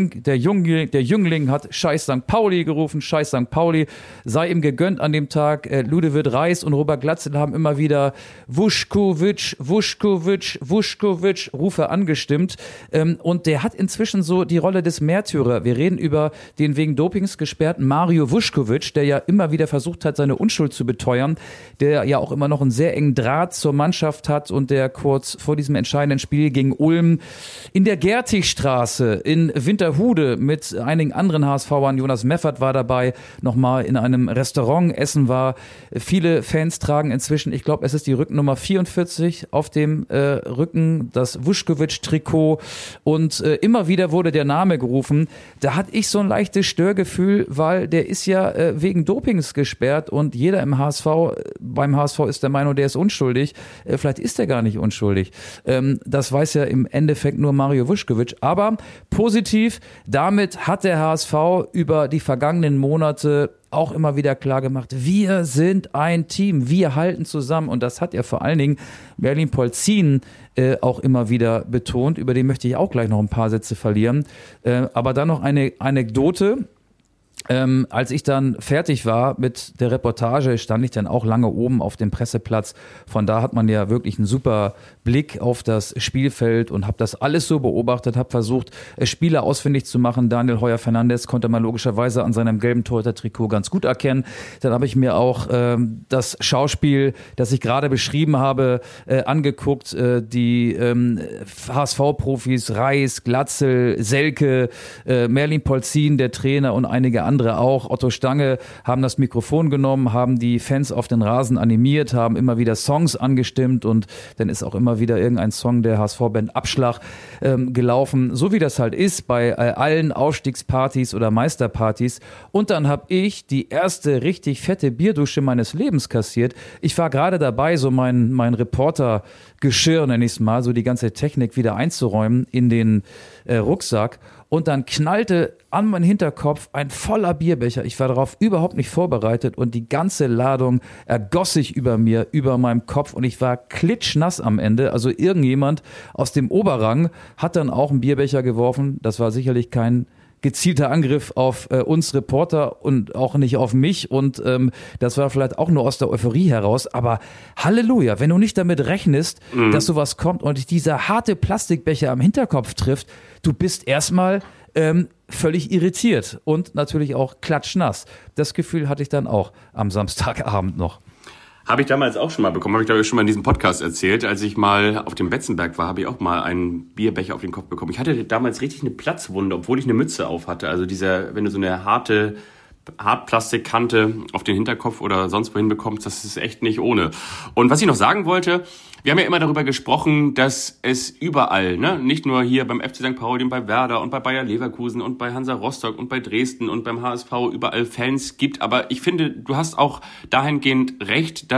Jüngling hat Scheiß St. Pauli gerufen, Scheiß St. Pauli, sei ihm gegönnt an dem Tag. Ludovic Reis und Robert Glatzel haben immer wieder Vušković, Vušković, Vušković Rufe angestimmt. Und der hat inzwischen so die Rolle des Märtyrer. Wir reden über den wegen Dopings gesperrten Mario Vušković, der ja immer wieder versucht hat, seine Unschuld zu beteuern, der ja auch immer noch einen sehr engen Draht zur Mannschaft hat und der kurz vor diesem entscheidenden Spiel gegen Ulm in der Gertigstraße in Winterhude mit einigen anderen HSVern, Jonas Meffert war dabei, nochmal in einem Restaurant essen war. Viele Fans tragen inzwischen, ich glaube, es ist die Rückennummer 44 auf dem Rücken, das Vušković-Trikot und immer wieder wurde der Name gerufen. Da hatte ich so ein leichtes Störgefühl, weil der ist ja wegen Dopings gesperrt und jeder beim HSV ist der Meinung, der ist unschuldig. Vielleicht ist er gar nicht unschuldig. Das weiß ja im Endeffekt nur Mario Vušković. Aber positiv, damit hat der HSV über die vergangenen Monate auch immer wieder klar gemacht, wir sind ein Team, wir halten zusammen und das hat ja vor allen Dingen Merlin Polzin auch immer wieder betont, über den möchte ich auch gleich noch ein paar Sätze verlieren, aber dann noch eine Anekdote. Als ich dann fertig war mit der Reportage, stand ich dann auch lange oben auf dem Presseplatz. Von da hat man ja wirklich einen super Blick auf das Spielfeld und habe das alles so beobachtet, habe versucht, Spieler ausfindig zu machen. Daniel Heuer-Fernandes konnte man logischerweise an seinem gelben Torhüter-Trikot ganz gut erkennen. Dann habe ich mir auch das Schauspiel, das ich gerade beschrieben habe, angeguckt. Die HSV-Profis Reis, Glatzel, Selke, Merlin Polzin, der Trainer und einige andere auch. Otto Stange haben das Mikrofon genommen, haben die Fans auf den Rasen animiert, haben immer wieder Songs angestimmt und dann ist auch immer wieder irgendein Song der HSV-Band Abschlag gelaufen, so wie das halt ist bei allen Aufstiegspartys oder Meisterpartys. Und dann habe ich die erste richtig fette Bierdusche meines Lebens kassiert. Ich war gerade dabei, so mein Reportergeschirr, nenne ich es mal, so die ganze Technik wieder einzuräumen in den Rucksack. Und dann knallte an meinen Hinterkopf ein voller Bierbecher. Ich war darauf überhaupt nicht vorbereitet und die ganze Ladung ergoss sich über mir, über meinem Kopf und ich war klitschnass am Ende. Also irgendjemand aus dem Oberrang hat dann auch einen Bierbecher geworfen. Das war sicherlich kein gezielter Angriff auf uns Reporter und auch nicht auf mich und das war vielleicht auch nur aus der Euphorie heraus, aber Halleluja, wenn du nicht damit rechnest, dass sowas kommt und dich dieser harte Plastikbecher am Hinterkopf trifft, du bist erstmal völlig irritiert und natürlich auch klatschnass. Das Gefühl hatte ich dann auch am Samstagabend noch. Habe ich damals auch schon mal bekommen, habe ich glaube ich schon mal in diesem Podcast erzählt. Als ich mal auf dem Betzenberg war, habe ich auch mal einen Bierbecher auf den Kopf bekommen. Ich hatte damals richtig eine Platzwunde, obwohl ich eine Mütze auf hatte. Also wenn du so eine Hartplastikkante auf den Hinterkopf oder sonst wohin bekommst, das ist echt nicht ohne. Und was ich noch sagen wollte, wir haben ja immer darüber gesprochen, dass es überall, ne, nicht nur hier beim FC St. Pauli und bei Werder und bei Bayer Leverkusen und bei Hansa Rostock und bei Dresden und beim HSV überall Fans gibt. Aber ich finde, du hast auch dahingehend recht, dass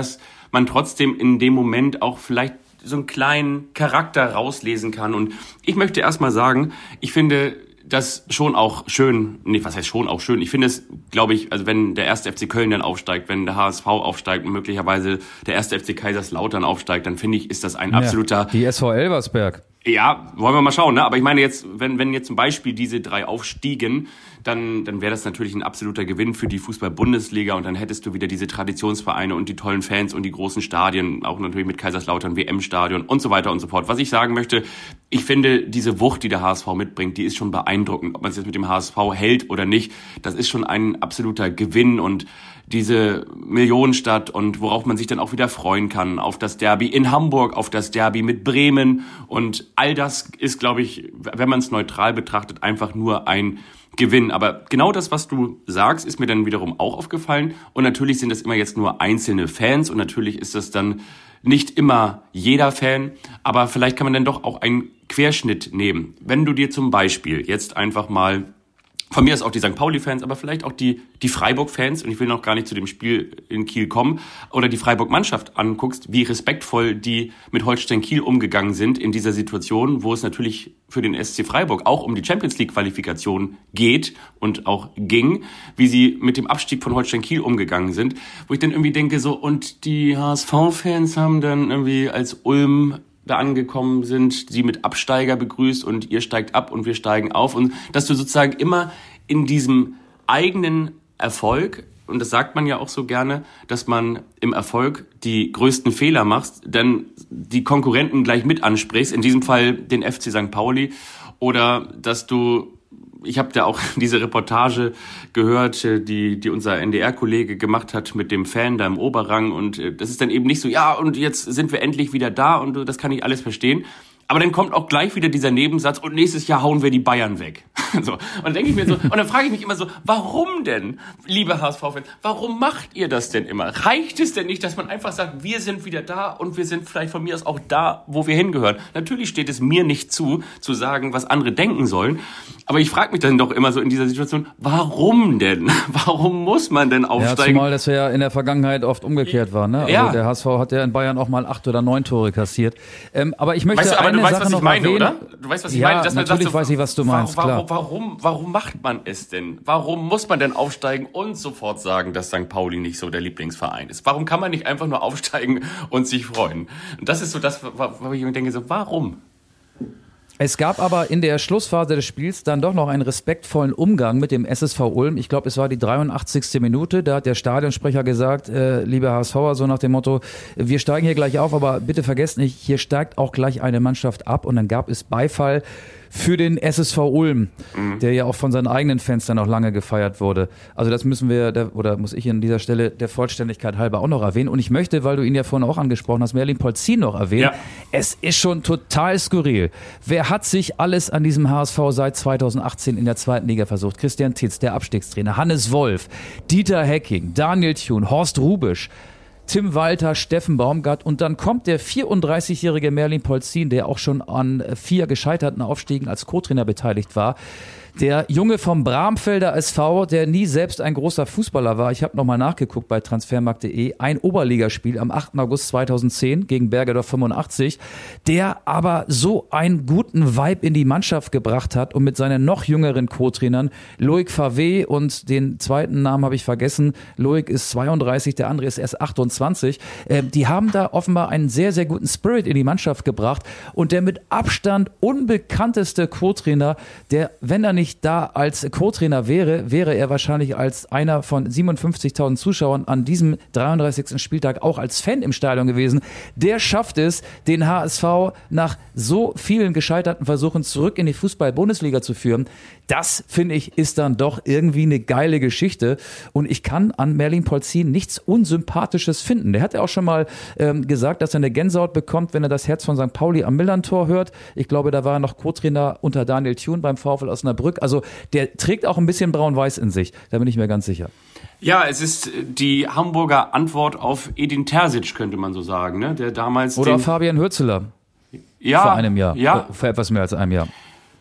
man trotzdem in dem Moment auch vielleicht so einen kleinen Charakter rauslesen kann. Und ich möchte erstmal sagen, ich finde das schon auch schön, was heißt schon auch schön? Ich finde es, glaube ich, also wenn der 1. FC Köln dann aufsteigt, wenn der HSV aufsteigt und möglicherweise der 1. FC Kaiserslautern aufsteigt, dann finde ich, ist das ein absoluter... Die SV Elversberg. Ja, wollen wir mal schauen, ne? Aber ich meine jetzt, wenn jetzt zum Beispiel diese 3 aufstiegen, dann wäre das natürlich ein absoluter Gewinn für die Fußball-Bundesliga und dann hättest du wieder diese Traditionsvereine und die tollen Fans und die großen Stadien, auch natürlich mit Kaiserslautern, WM-Stadion und so weiter und so fort. Was ich sagen möchte, ich finde, diese Wucht, die der HSV mitbringt, die ist schon beeindruckend. Ob man es jetzt mit dem HSV hält oder nicht, das ist schon ein absoluter Gewinn und diese Millionenstadt und worauf man sich dann auch wieder freuen kann, auf das Derby in Hamburg, auf das Derby mit Bremen und all das ist, glaube ich, wenn man es neutral betrachtet, einfach nur ein Gewinn. Aber genau das, was du sagst, ist mir dann wiederum auch aufgefallen und natürlich sind das immer jetzt nur einzelne Fans und natürlich ist das dann nicht immer jeder Fan, aber vielleicht kann man dann doch auch einen Querschnitt nehmen. Wenn du dir zum Beispiel jetzt einfach mal von mir ist auch die St. Pauli-Fans, aber vielleicht auch die Freiburg-Fans, und ich will noch gar nicht zu dem Spiel in Kiel kommen, oder die Freiburg-Mannschaft anguckst, wie respektvoll die mit Holstein Kiel umgegangen sind in dieser Situation, wo es natürlich für den SC Freiburg auch um die Champions-League-Qualifikation geht und auch ging, wie sie mit dem Abstieg von Holstein Kiel umgegangen sind, wo ich dann irgendwie denke so, und die HSV-Fans haben dann irgendwie als Ulm da angekommen sind, sie mit Absteiger begrüßt und ihr steigt ab und wir steigen auf und dass du sozusagen immer in diesem eigenen Erfolg, und das sagt man ja auch so gerne, dass man im Erfolg die größten Fehler machst, dann die Konkurrenten gleich mit ansprichst, in diesem Fall den FC St. Pauli, oder dass du, ich habe da auch diese Reportage gehört, die unser NDR-Kollege gemacht hat mit dem Fan da im Oberrang und das ist dann eben nicht so, ja und jetzt sind wir endlich wieder da und das kann ich alles verstehen. Aber dann kommt auch gleich wieder dieser Nebensatz und nächstes Jahr hauen wir die Bayern weg. So. Und dann denke ich mir so, und dann frage ich mich immer so, warum denn, liebe HSV-Fans, warum macht ihr das denn immer? Reicht es denn nicht, dass man einfach sagt, wir sind wieder da und wir sind vielleicht von mir aus auch da, wo wir hingehören? Natürlich steht es mir nicht zu sagen, was andere denken sollen. Aber ich frage mich dann doch immer so in dieser Situation, warum denn? Warum muss man denn aufsteigen? Ja, zumal das ja in der Vergangenheit oft umgekehrt war. Ne? Also ja. Der HSV hat ja in Bayern auch mal 8 oder 9 Tore kassiert. Aber ich möchte du weißt, was ich meine, erwähnen, oder? Du weißt, was ich ja, meine. Dass man natürlich sagt, so, weiß ich, was du meinst, klar. Warum macht man es denn? Warum muss man denn aufsteigen und sofort sagen, dass St. Pauli nicht so der Lieblingsverein ist? Warum kann man nicht einfach nur aufsteigen und sich freuen? Und das ist so das, wo ich mir denke, so, warum? Es gab aber in der Schlussphase des Spiels dann doch noch einen respektvollen Umgang mit dem SSV Ulm. Ich glaube, es war die 83. Minute. Da hat der Stadionsprecher gesagt, liebe HSVer, so nach dem Motto, wir steigen hier gleich auf, aber bitte vergesst nicht, hier steigt auch gleich eine Mannschaft ab. Und dann gab es Beifall für den SSV Ulm, der ja auch von seinen eigenen Fans dann auch lange gefeiert wurde. Also das müssen wir, oder muss ich an dieser Stelle der Vollständigkeit halber auch noch erwähnen. Und ich möchte, weil du ihn ja vorhin auch angesprochen hast, Merlin Polzin noch erwähnen. Ja. Es ist schon total skurril. Wer hat sich alles an diesem HSV seit 2018 in der 2. Liga versucht? Christian Titz, der Abstiegstrainer, Hannes Wolf, Dieter Hecking, Daniel Thun, Horst Rubisch, Tim Walter, Steffen Baumgart und dann kommt der 34-jährige Merlin Polzin, der auch schon an 4 gescheiterten Aufstiegen als Co-Trainer beteiligt war. Der Junge vom Bramfelder SV, der nie selbst ein großer Fußballer war. Ich habe nochmal nachgeguckt bei transfermarkt.de. Ein Oberligaspiel am 8. August 2010 gegen Bergedorf 85, der aber so einen guten Vibe in die Mannschaft gebracht hat und mit seinen noch jüngeren Co-Trainern, Loic Favre und den zweiten Namen habe ich vergessen. Loic ist 32, der andere ist erst 28. Die haben da offenbar einen sehr, sehr guten Spirit in die Mannschaft gebracht und der mit Abstand unbekannteste Co-Trainer, der, wenn er nicht da als Co-Trainer wäre er wahrscheinlich als einer von 57.000 Zuschauern an diesem 33. Spieltag auch als Fan im Stadion gewesen. Der schafft es, den HSV nach so vielen gescheiterten Versuchen zurück in die Fußball-Bundesliga zu führen. Das, finde ich, ist dann doch irgendwie eine geile Geschichte. Und ich kann an Merlin Polzin nichts Unsympathisches finden. Der hat ja auch schon mal gesagt, dass er eine Gänsehaut bekommt, wenn er das Herz von St. Pauli am Millerntor hört. Ich glaube, da war er noch Co-Trainer unter Daniel Thun beim VfL Osnabrück. Also der trägt auch ein bisschen braun-weiß in sich. Da bin ich mir ganz sicher. Ja, es ist die Hamburger Antwort auf Edin Terzic, könnte man so sagen, ne? Der damals oder auf Fabian Hürzeler. Ja, vor einem Jahr. Ja. Vor etwas mehr als einem Jahr.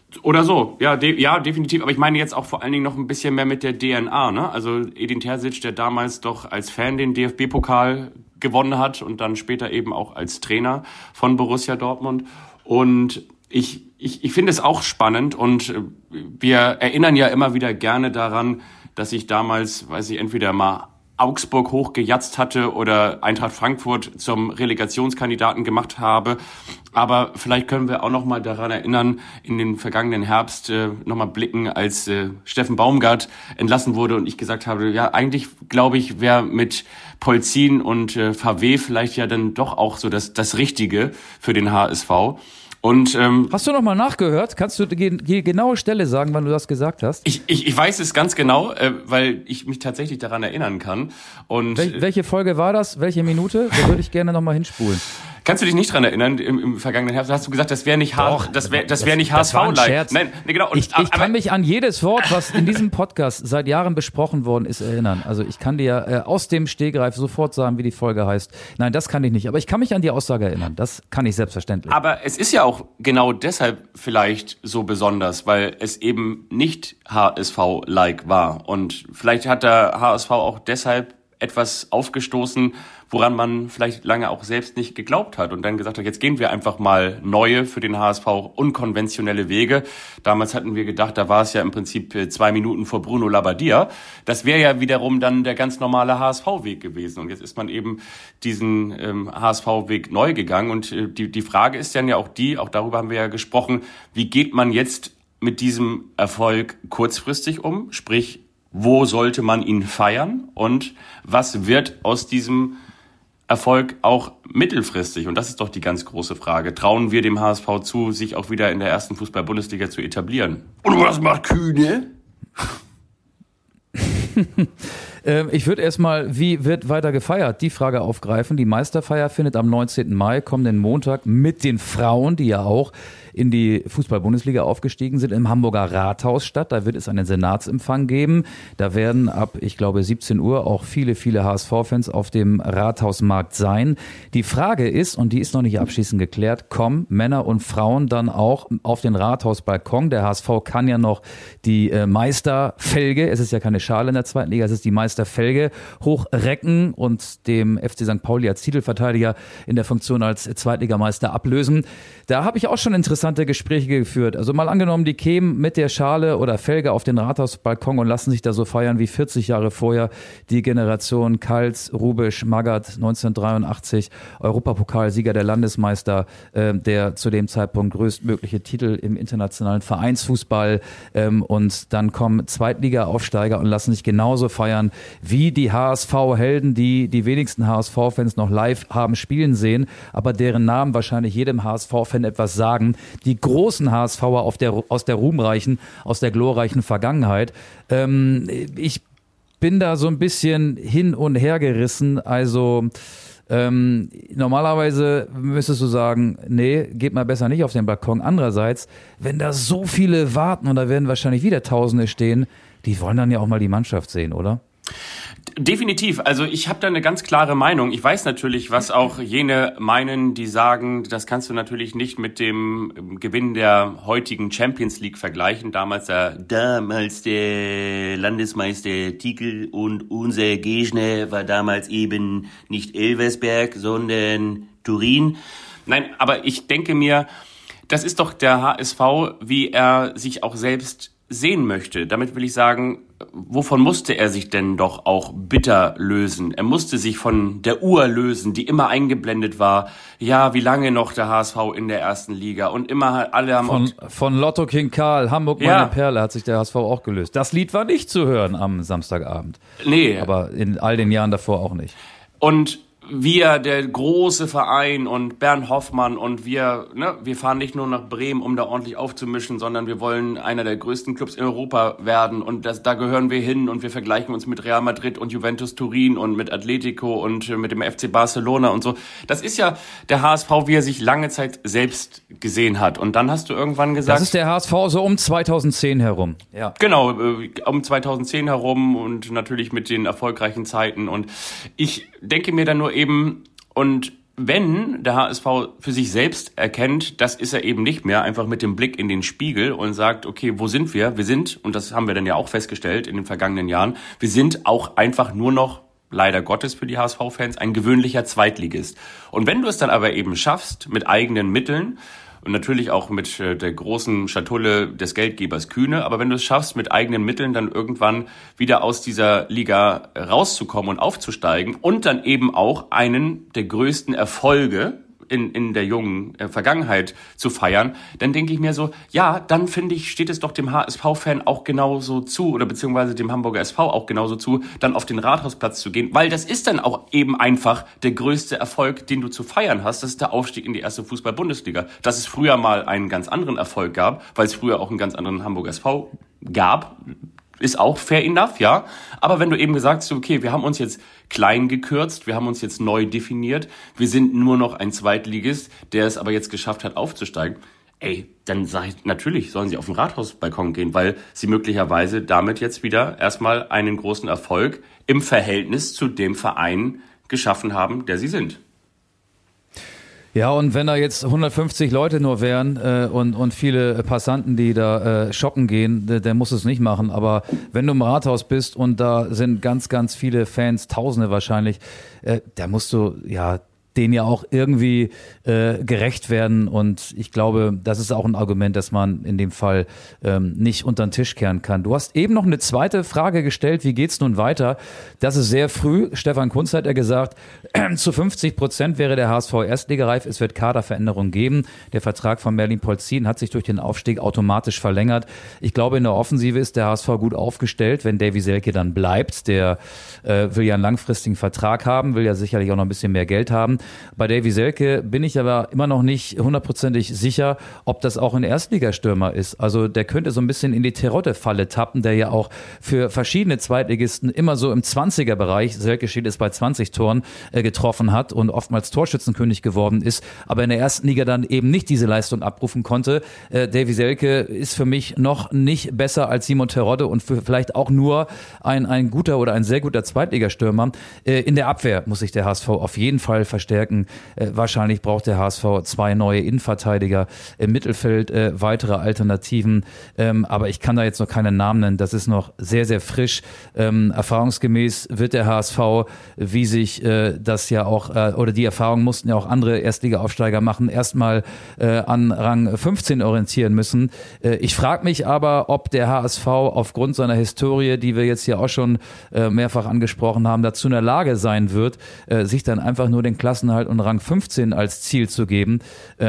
Oder so, ja, definitiv. Aber ich meine jetzt auch vor allen Dingen noch ein bisschen mehr mit der DNA, ne? Also Edin Terzic, der damals doch als Fan den DFB-Pokal gewonnen hat und dann später eben auch als Trainer von Borussia Dortmund. Und ich finde es auch spannend und wir erinnern ja immer wieder gerne daran, dass ich damals, weiß ich, entweder mal Augsburg hochgejatzt hatte oder Eintracht Frankfurt zum Relegationskandidaten gemacht habe. Aber vielleicht können wir auch noch mal daran erinnern, in den vergangenen Herbst noch mal blicken, als Steffen Baumgart entlassen wurde und ich gesagt habe, ja, eigentlich glaube ich, wäre mit Polzin und VW vielleicht ja dann doch auch so das Richtige für den HSV. Und hast du noch mal nachgehört? Kannst du die genaue Stelle sagen, wann du das gesagt hast? Ich weiß es ganz genau, weil ich mich tatsächlich daran erinnern kann. Und welche Folge war das? Welche Minute? Da würde ich gerne noch mal hinspulen. Kannst du dich nicht dran erinnern, im vergangenen Herbst hast du gesagt, das wäre nicht nicht HSV-like. Nein, genau. Und, ich kann mich an jedes Wort, was in diesem Podcast seit Jahren besprochen worden ist, erinnern. Also ich kann dir aus dem Stegreif sofort sagen, wie die Folge heißt. Nein, das kann ich nicht. Aber ich kann mich an die Aussage erinnern. Das kann ich selbstverständlich. Aber es ist ja auch genau deshalb vielleicht so besonders, weil es eben nicht HSV-like war. Und vielleicht hat der HSV auch deshalb etwas aufgestoßen, woran man vielleicht lange auch selbst nicht geglaubt hat und dann gesagt hat, jetzt gehen wir einfach mal neue, für den HSV unkonventionelle Wege. Damals hatten wir gedacht, da war es ja im Prinzip 2 Minuten vor Bruno Labbadia. Das wäre ja wiederum dann der ganz normale HSV-Weg gewesen und jetzt ist man eben diesen HSV-Weg neu gegangen und die Frage ist dann ja auch auch darüber haben wir ja gesprochen, wie geht man jetzt mit diesem Erfolg kurzfristig um, sprich, wo sollte man ihn feiern und was wird aus diesem Erfolg auch mittelfristig? Und das ist doch die ganz große Frage. Trauen wir dem HSV zu, sich auch wieder in der ersten Fußball-Bundesliga zu etablieren? Und was macht Kühne? Ich würde erstmal, wie wird weiter gefeiert, die Frage aufgreifen. Die Meisterfeier findet am 19. Mai, kommenden Montag, mit den Frauen, die ja auch in die Fußball-Bundesliga aufgestiegen sind, im Hamburger Rathaus statt. Da wird es einen Senatsempfang geben. Da werden ab, ich glaube, 17 Uhr auch viele HSV-Fans auf dem Rathausmarkt sein. Die Frage ist, und die ist noch nicht abschließend geklärt, kommen Männer und Frauen dann auch auf den Rathausbalkon? Der HSV kann ja noch die Meisterfelge, es ist ja keine Schale in der zweiten Liga, es ist die Meisterfelge, hochrecken und dem FC St. Pauli als Titelverteidiger in der Funktion als Zweitligameister ablösen. Da habe ich auch schon interessante Gespräche geführt. Also mal angenommen, die kämen mit der Schale oder Felge auf den Rathausbalkon und lassen sich da so feiern wie 40 Jahre vorher die Generation Kals, Rubisch, Magath 1983, Europapokalsieger, der Landesmeister, der zu dem Zeitpunkt größtmögliche Titel im internationalen Vereinsfußball und dann kommen Zweitliga-Aufsteiger und lassen sich genauso feiern wie die HSV-Helden, die die wenigsten HSV-Fans noch live haben spielen sehen, aber deren Namen wahrscheinlich jedem HSV-Fan etwas sagen. Die großen HSVer aus der ruhmreichen, aus der glorreichen Vergangenheit. Ich bin da so ein bisschen hin und her gerissen. Also normalerweise müsstest du sagen, nee, geht mal besser nicht auf den Balkon. Andererseits, wenn da so viele warten und da werden wahrscheinlich wieder Tausende stehen, die wollen dann ja auch mal die Mannschaft sehen, oder? Definitiv. Also ich habe da eine ganz klare Meinung. Ich weiß natürlich, was auch jene meinen, die sagen, das kannst du natürlich nicht mit dem Gewinn der heutigen Champions League vergleichen. Damals der Landesmeister Tickel und unser Gegner war damals eben nicht Elversberg, sondern Turin. Nein, aber ich denke mir, das ist doch der HSV, wie er sich auch selbst sehen möchte. Damit will ich sagen, wovon musste er sich denn doch auch bitter lösen? Er musste sich von der Uhr lösen, die immer eingeblendet war. Ja, wie lange noch der HSV in der ersten Liga? Und immer alle haben... Von Lotto King Karl, Hamburg meine Perle, hat sich der HSV auch gelöst. Das Lied war nicht zu hören am Samstagabend. Nee. Aber in all den Jahren davor auch nicht. Und wir, der große Verein und Bernd Hoffmann und wir fahren nicht nur nach Bremen, um da ordentlich aufzumischen, sondern wir wollen einer der größten Clubs in Europa werden und da gehören wir hin und wir vergleichen uns mit Real Madrid und Juventus Turin und mit Atletico und mit dem FC Barcelona und so. Das ist ja der HSV, wie er sich lange Zeit selbst gesehen hat. Und dann hast du irgendwann gesagt... Das ist der HSV so um 2010 herum. Ja. Genau, um 2010 herum und natürlich mit den erfolgreichen Zeiten. Und ich denke mir dann nur eben, und wenn der HSV für sich selbst erkennt, das ist er eben nicht mehr, einfach mit dem Blick in den Spiegel und sagt, okay, wo sind wir? Wir sind, und das haben wir dann ja auch festgestellt in den vergangenen Jahren, wir sind auch einfach nur noch, leider Gottes für die HSV-Fans, ein gewöhnlicher Zweitligist. Und wenn du es dann aber eben schaffst, mit eigenen Mitteln, und natürlich auch mit der großen Schatulle des Geldgebers Kühne. Aber wenn du es schaffst, mit eigenen Mitteln dann irgendwann wieder aus dieser Liga rauszukommen und aufzusteigen und dann eben auch einen der größten Erfolge in der jungen Vergangenheit zu feiern, dann denke ich mir so, ja, dann finde ich, steht es doch dem HSV-Fan auch genauso zu oder beziehungsweise dem Hamburger SV auch genauso zu, dann auf den Rathausplatz zu gehen, weil das ist dann auch eben einfach der größte Erfolg, den du zu feiern hast. Das ist der Aufstieg in die erste Fußball-Bundesliga. Dass es früher mal einen ganz anderen Erfolg gab, weil es früher auch einen ganz anderen Hamburger SV gab, ist auch fair enough, ja. Aber wenn du eben gesagt hast, okay, wir haben uns jetzt klein gekürzt, wir haben uns jetzt neu definiert, wir sind nur noch ein Zweitligist, der es aber jetzt geschafft hat, aufzusteigen, dann sage ich, natürlich sollen sie auf den Rathausbalkon gehen, weil sie möglicherweise damit jetzt wieder erstmal einen großen Erfolg im Verhältnis zu dem Verein geschaffen haben, der sie sind. Ja, und wenn da jetzt 150 Leute nur wären und viele Passanten, die da shoppen gehen, der muss es nicht machen. Aber wenn du im Rathaus bist und da sind ganz, ganz viele Fans, Tausende wahrscheinlich, da musst du denen ja auch irgendwie gerecht werden. Und ich glaube, das ist auch ein Argument, dass man in dem Fall nicht unter den Tisch kehren kann. Du hast eben noch eine zweite Frage gestellt, wie geht's nun weiter? Das ist sehr früh. Stefan Kuntz hat ja gesagt, zu 50% wäre der HSV erstligareif. Es wird Kaderveränderungen geben. Der Vertrag von Merlin Polzin hat sich durch den Aufstieg automatisch verlängert. Ich glaube, in der Offensive ist der HSV gut aufgestellt, wenn Davy Selke dann bleibt. Der will ja einen langfristigen Vertrag haben, will ja sicherlich auch noch ein bisschen mehr Geld haben. Bei Davy Selke bin ich aber immer noch nicht hundertprozentig sicher, ob das auch ein Erstligastürmer ist. Also der könnte so ein bisschen in die Terodde-Falle tappen, der ja auch für verschiedene Zweitligisten immer so im 20er-Bereich, Selke steht es bei 20 Toren, getroffen hat und oftmals Torschützenkönig geworden ist, aber in der ersten Liga dann eben nicht diese Leistung abrufen konnte. Davy Selke ist für mich noch nicht besser als Simon Terodde und vielleicht auch nur ein guter oder ein sehr guter Zweitligastürmer. In der Abwehr muss sich der HSV auf jeden Fall verstärken. Wahrscheinlich braucht der HSV 2 neue Innenverteidiger, im Mittelfeld weitere Alternativen, aber ich kann da jetzt noch keine Namen nennen, das ist noch sehr, sehr frisch. Erfahrungsgemäß wird der HSV, wie sich das ja auch, oder die Erfahrung mussten ja auch andere Erstliga-Aufsteiger machen, erstmal an Rang 15 orientieren müssen. Ich frage mich aber, ob der HSV aufgrund seiner Historie, die wir jetzt hier auch schon mehrfach angesprochen haben, dazu in der Lage sein wird, sich dann einfach nur den Klassenerhalt und Rang 15 als Ziel zu geben.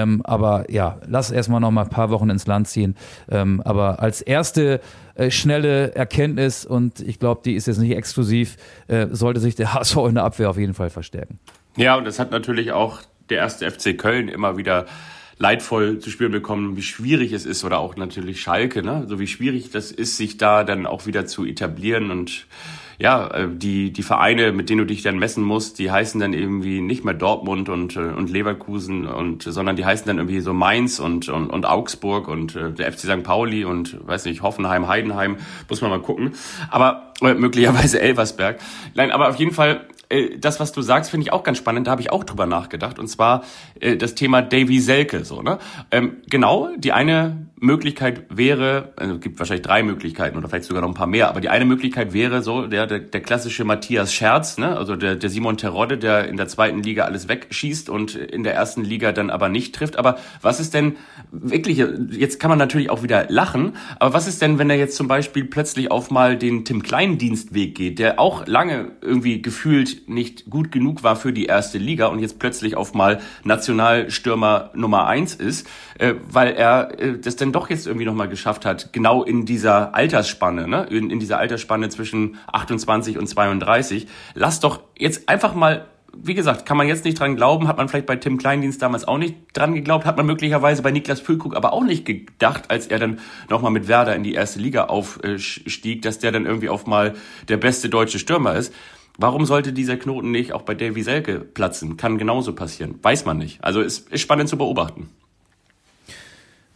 Aber ja, lass erstmal noch mal ein paar Wochen ins Land ziehen. Aber als erste schnelle Erkenntnis, und ich glaube, die ist jetzt nicht exklusiv, sollte sich der HSV in der Abwehr auf jeden Fall verstärken. Ja, und das hat natürlich auch der erste FC Köln immer wieder leidvoll zu spüren bekommen, wie schwierig es ist, oder auch natürlich Schalke, ne? So wie schwierig das ist, sich da dann auch wieder zu etablieren. Und ja, die Vereine, mit denen du dich dann messen musst, die heißen dann irgendwie nicht mehr Dortmund und Leverkusen sondern die heißen dann irgendwie so Mainz und Augsburg und der FC St. Pauli und weiß nicht, Hoffenheim, Heidenheim, muss man mal gucken. Aber möglicherweise Elversberg. Nein, aber auf jeden Fall, das, was du sagst, finde ich auch ganz spannend. Da habe ich auch drüber nachgedacht. Und zwar das Thema Davy Selke. So, ne? Genau, die eine Möglichkeit wäre, also es gibt wahrscheinlich 3 Möglichkeiten oder vielleicht sogar noch ein paar mehr, aber die eine Möglichkeit wäre so der klassische Matthias Scherz, ne? Also der Simon Terodde, der in der zweiten Liga alles wegschießt und in der ersten Liga dann aber nicht trifft. Aber was ist denn wirklich, jetzt kann man natürlich auch wieder lachen, aber was ist denn, wenn er jetzt zum Beispiel plötzlich auf mal den Tim Kleindienstweg geht, der auch lange irgendwie gefühlt nicht gut genug war für die erste Liga und jetzt plötzlich auf mal Nationalstürmer Nummer 1 ist, weil er das dann doch jetzt irgendwie nochmal geschafft hat, genau in dieser Altersspanne, ne? In dieser Altersspanne zwischen 28 und 32. Lass doch jetzt einfach mal, wie gesagt, kann man jetzt nicht dran glauben, hat man vielleicht bei Tim Kleindienst damals auch nicht dran geglaubt, hat man möglicherweise bei Niklas Füllkrug aber auch nicht gedacht, als er dann nochmal mit Werder in die erste Liga aufstieg, dass der dann irgendwie auf mal der beste deutsche Stürmer ist. Warum sollte dieser Knoten nicht auch bei Davy Selke platzen? Kann genauso passieren. Weiß man nicht. Also ist spannend zu beobachten.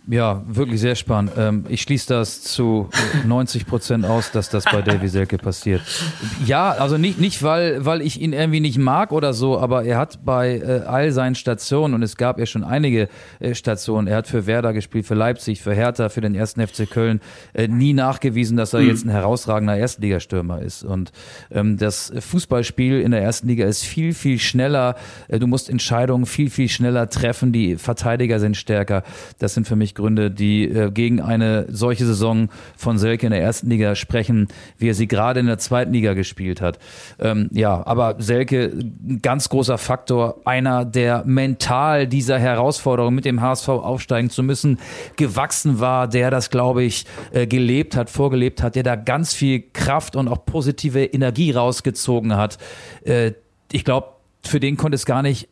Ja, wirklich sehr spannend. Ich schließe das zu 90% aus, dass das bei Davie Selke passiert. Ja, also nicht weil ich ihn irgendwie nicht mag oder so, aber er hat bei all seinen Stationen, und es gab ja schon einige Stationen, er hat für Werder gespielt, für Leipzig, für Hertha, für den 1. FC Köln, nie nachgewiesen, dass er jetzt ein herausragender Erstligastürmer ist. Und das Fußballspiel in der ersten Liga ist viel, viel schneller. Du musst Entscheidungen viel, viel schneller treffen. Die Verteidiger sind stärker. Das sind für mich Gründe, die gegen eine solche Saison von Selke in der ersten Liga sprechen, wie er sie gerade in der zweiten Liga gespielt hat. Ja, aber Selke, ein ganz großer Faktor, einer, der mental dieser Herausforderung mit dem HSV aufsteigen zu müssen, gewachsen war, der das, glaube ich, gelebt hat, vorgelebt hat, der da ganz viel Kraft und auch positive Energie rausgezogen hat. Ich glaube, für den konnte es gar nicht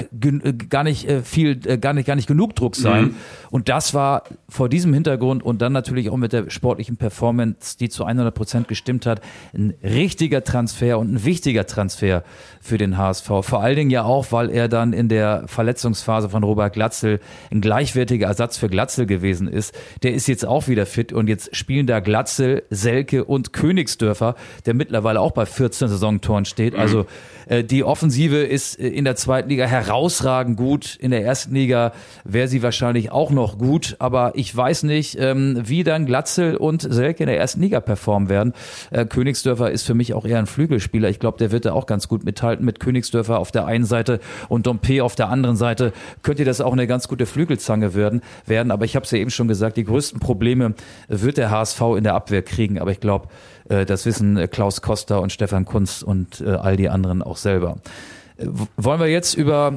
genug Druck sein. Und das war vor diesem Hintergrund und dann natürlich auch mit der sportlichen Performance, die zu 100% gestimmt hat, ein richtiger Transfer und ein wichtiger Transfer für den HSV. Vor allen Dingen ja auch, weil er dann in der Verletzungsphase von Robert Glatzel ein gleichwertiger Ersatz für Glatzel gewesen ist. Der ist jetzt auch wieder fit und jetzt spielen da Glatzel, Selke und Königsdörfer, der mittlerweile auch bei 14 Saisontoren steht. Also die Offensive ist in der zweiten Liga herausragend gut. In der ersten Liga wäre sie wahrscheinlich auch noch gut. Aber ich weiß nicht, wie dann Glatzel und Selke in der ersten Liga performen werden. Königsdörfer ist für mich auch eher ein Flügelspieler. Ich glaube, der wird da auch ganz gut mithalten mit Königsdörfer auf der einen Seite und Dompe auf der anderen Seite. Könnte das auch eine ganz gute Flügelzange werden. Aber ich habe es ja eben schon gesagt, die größten Probleme wird der HSV in der Abwehr kriegen. Aber ich glaube, das wissen Klaus Koster und Stefan Kuntz und all die anderen auch selber. Wollen wir jetzt über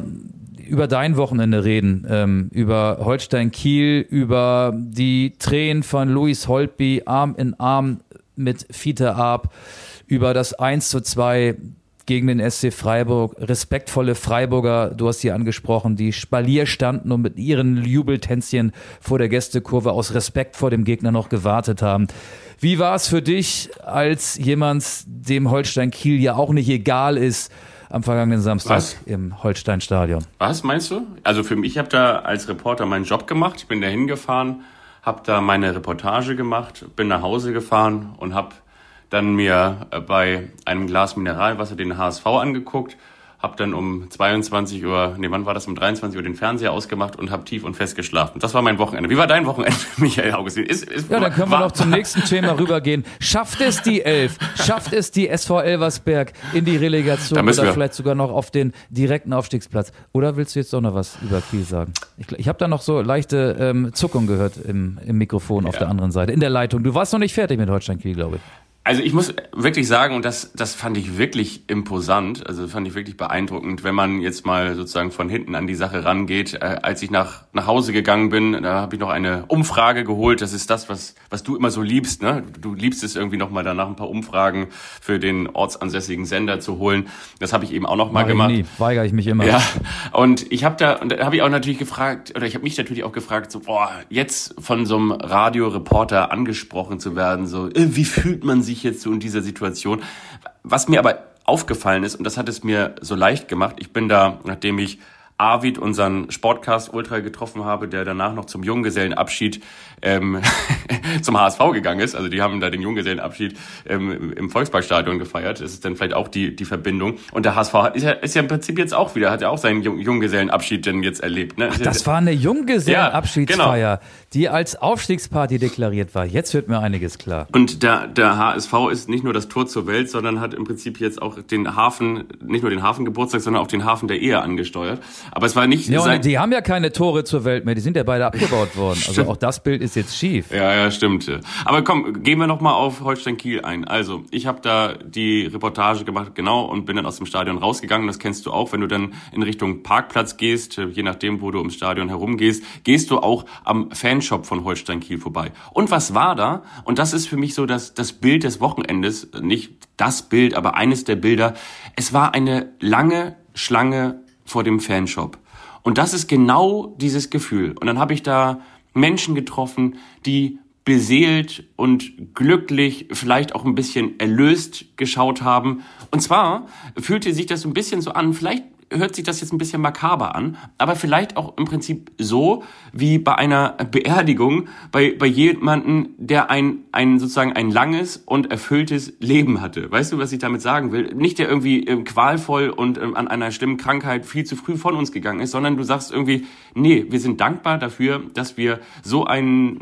dein Wochenende reden, über Holstein Kiel, über die Tränen von Luis Holtby, Arm in Arm mit Fiete Arp, über das 1:2 gegen den SC Freiburg, respektvolle Freiburger, du hast sie angesprochen, die Spalier standen und mit ihren Jubeltänzchen vor der Gästekurve aus Respekt vor dem Gegner noch gewartet haben. Wie war es für dich, als jemand, dem Holstein Kiel ja auch nicht egal ist, am vergangenen Samstag im Holstein-Stadion? Was meinst du? Also für mich, ich habe da als Reporter meinen Job gemacht. Ich bin da hingefahren, habe da meine Reportage gemacht, bin nach Hause gefahren und habe dann mir bei einem Glas Mineralwasser den HSV angeguckt, habe dann um 23 Uhr, wann war das, um 23 Uhr den Fernseher ausgemacht und habe tief und fest geschlafen. Das war mein Wochenende. Wie war dein Wochenende, Michael Augustin? Ja, dann können wir noch zum nächsten Thema rübergehen. Schafft es die 11? Schafft es die SV Elversberg in die Relegation oder vielleicht sogar noch auf den direkten Aufstiegsplatz? Oder willst du jetzt doch noch was über Kiel sagen? Ich habe da noch so leichte Zuckung gehört im Mikrofon auf der anderen Seite, in der Leitung. Du warst noch nicht fertig mit Holstein Kiel, glaube ich. Also ich muss wirklich sagen, und das fand ich wirklich imposant, also fand ich wirklich beeindruckend, wenn man jetzt mal sozusagen von hinten an die Sache rangeht. Als ich nach Hause gegangen bin, da habe ich noch eine Umfrage geholt. Das ist das, was du immer so liebst, ne? Du liebst es irgendwie noch mal danach ein paar Umfragen für den ortsansässigen Sender zu holen. Das habe ich eben auch noch mal gemacht. Weigere ich mich immer. Ja. Und da habe ich auch natürlich gefragt, oder ich habe mich natürlich auch gefragt, so jetzt von so einem Radioreporter angesprochen zu werden, so wie fühlt man sich jetzt so in dieser Situation? Was mir aber aufgefallen ist, und das hat es mir so leicht gemacht, ich bin da, nachdem ich Arvid, unseren Sportcast Ultra getroffen habe, der danach noch zum Junggesellenabschied zum HSV gegangen ist. Also die haben da den Junggesellenabschied im Volksparkstadion gefeiert. Das ist dann vielleicht auch die Verbindung. Und der HSV ist ja im Prinzip jetzt auch wieder, hat ja auch seinen Junggesellenabschied denn jetzt erlebt. Ne? Ach, das war eine Junggesellenabschiedsfeier, ja, genau, die als Aufstiegsparty deklariert war. Jetzt wird mir einiges klar. Und der HSV ist nicht nur das Tor zur Welt, sondern hat im Prinzip jetzt auch den Hafen, nicht nur den Hafengeburtstag, sondern auch den Hafen der Ehe angesteuert. Aber es war nicht... Ja, und die haben ja keine Tore zur Welt mehr, die sind ja beide abgebaut worden. Also auch das Bild ist jetzt schief. Ja, stimmt. Aber komm, gehen wir noch mal auf Holstein Kiel ein. Also, ich habe da die Reportage gemacht, genau, und bin dann aus dem Stadion rausgegangen. Das kennst du auch, wenn du dann in Richtung Parkplatz gehst, je nachdem, wo du ums Stadion herumgehst, gehst du auch am Fanshop von Holstein Kiel vorbei. Und was war da? Und das ist für mich so das Bild des Wochenendes, nicht das Bild, aber eines der Bilder. Es war eine lange Schlange vor dem Fanshop. Und das ist genau dieses Gefühl. Und dann habe ich da Menschen getroffen, die beseelt und glücklich, vielleicht auch ein bisschen erlöst geschaut haben. Und zwar fühlte sich das so ein bisschen so an, vielleicht hört sich das jetzt ein bisschen makaber an, aber vielleicht auch im Prinzip so wie bei einer Beerdigung bei jemandem, der sozusagen ein langes und erfülltes Leben hatte. Weißt du, was ich damit sagen will? Nicht der irgendwie qualvoll und an einer schlimmen Krankheit viel zu früh von uns gegangen ist, sondern du sagst irgendwie, nee, wir sind dankbar dafür, dass wir so ein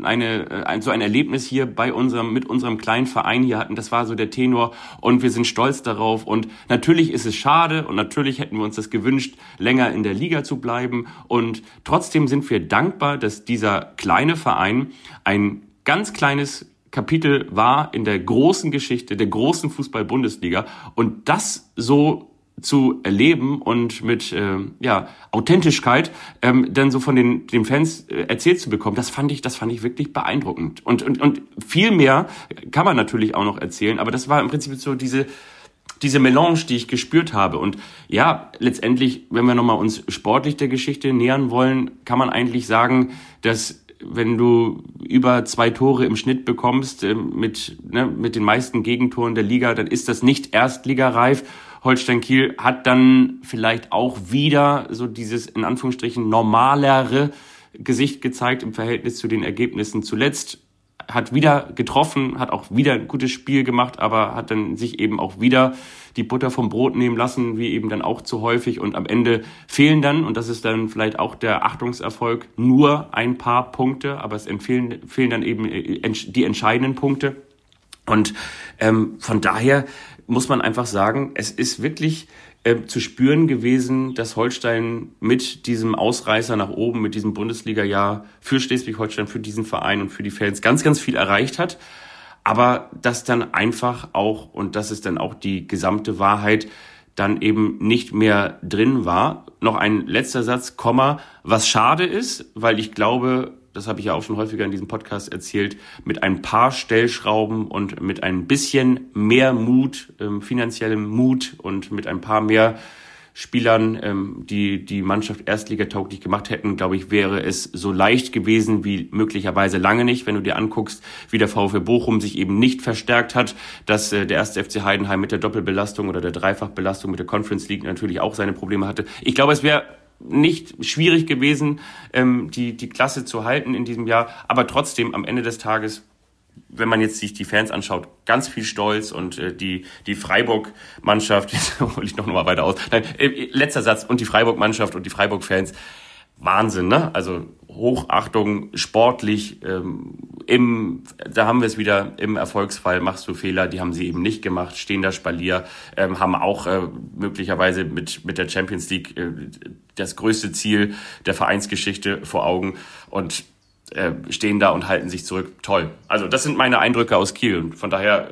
Erlebnis hier mit unserem kleinen Verein hier hatten. Das war so der Tenor und wir sind stolz darauf und natürlich ist es schade und natürlich hätten wir uns das gewünscht, länger in der Liga zu bleiben und trotzdem sind wir dankbar, dass dieser kleine Verein ein ganz kleines Kapitel war in der großen Geschichte, der großen Fußball-Bundesliga und das so zu erleben und mit Authentischkeit dann so von den Fans erzählt zu bekommen, das fand ich wirklich beeindruckend und viel mehr kann man natürlich auch noch erzählen, aber das war im Prinzip so diese Melange, die ich gespürt habe. Und ja, letztendlich, wenn wir nochmal uns sportlich der Geschichte nähern wollen, kann man eigentlich sagen, dass wenn du über 2 Tore im Schnitt bekommst, mit den meisten Gegentoren der Liga, dann ist das nicht erstligareif. Holstein Kiel hat dann vielleicht auch wieder so dieses, in Anführungsstrichen, normalere Gesicht gezeigt im Verhältnis zu den Ergebnissen zuletzt. Hat wieder getroffen, hat auch wieder ein gutes Spiel gemacht, aber hat dann sich eben auch wieder die Butter vom Brot nehmen lassen, wie eben dann auch zu häufig. Und am Ende fehlen dann, und das ist dann vielleicht auch der Achtungserfolg, nur ein paar Punkte, aber es fehlen dann eben die entscheidenden Punkte. Und von daher muss man einfach sagen, es ist wirklich zu spüren gewesen, dass Holstein mit diesem Ausreißer nach oben, mit diesem Bundesliga-Jahr für Schleswig-Holstein, für diesen Verein und für die Fans ganz, ganz viel erreicht hat. Aber dass dann einfach auch, und das ist dann auch die gesamte Wahrheit, dann eben nicht mehr drin war. Noch ein letzter Satz, was schade ist, weil ich glaube, das habe ich ja auch schon häufiger in diesem Podcast erzählt, mit ein paar Stellschrauben und mit ein bisschen mehr Mut, finanziellem Mut und mit ein paar mehr Spielern, die Mannschaft erstligatauglich gemacht hätten, glaube ich, wäre es so leicht gewesen wie möglicherweise lange nicht, wenn du dir anguckst, wie der VfL Bochum sich eben nicht verstärkt hat, dass der 1. FC Heidenheim mit der Doppelbelastung oder der Dreifachbelastung mit der Conference League natürlich auch seine Probleme hatte. Ich glaube, es wäre nicht schwierig gewesen, die Klasse zu halten in diesem Jahr, aber trotzdem am Ende des Tages, wenn man jetzt sich die Fans anschaut, ganz viel Stolz und die Freiburg-Mannschaft, jetzt hole ich noch mal weiter aus, letzter Satz, und die Freiburg-Mannschaft und die Freiburg-Fans, Wahnsinn, ne? Also Hochachtung, sportlich, da haben wir es wieder, im Erfolgsfall machst du Fehler, die haben sie eben nicht gemacht, stehender Spalier, haben auch möglicherweise mit der Champions League das größte Ziel der Vereinsgeschichte vor Augen und stehen da und halten sich zurück. Toll. Also das sind meine Eindrücke aus Kiel und von daher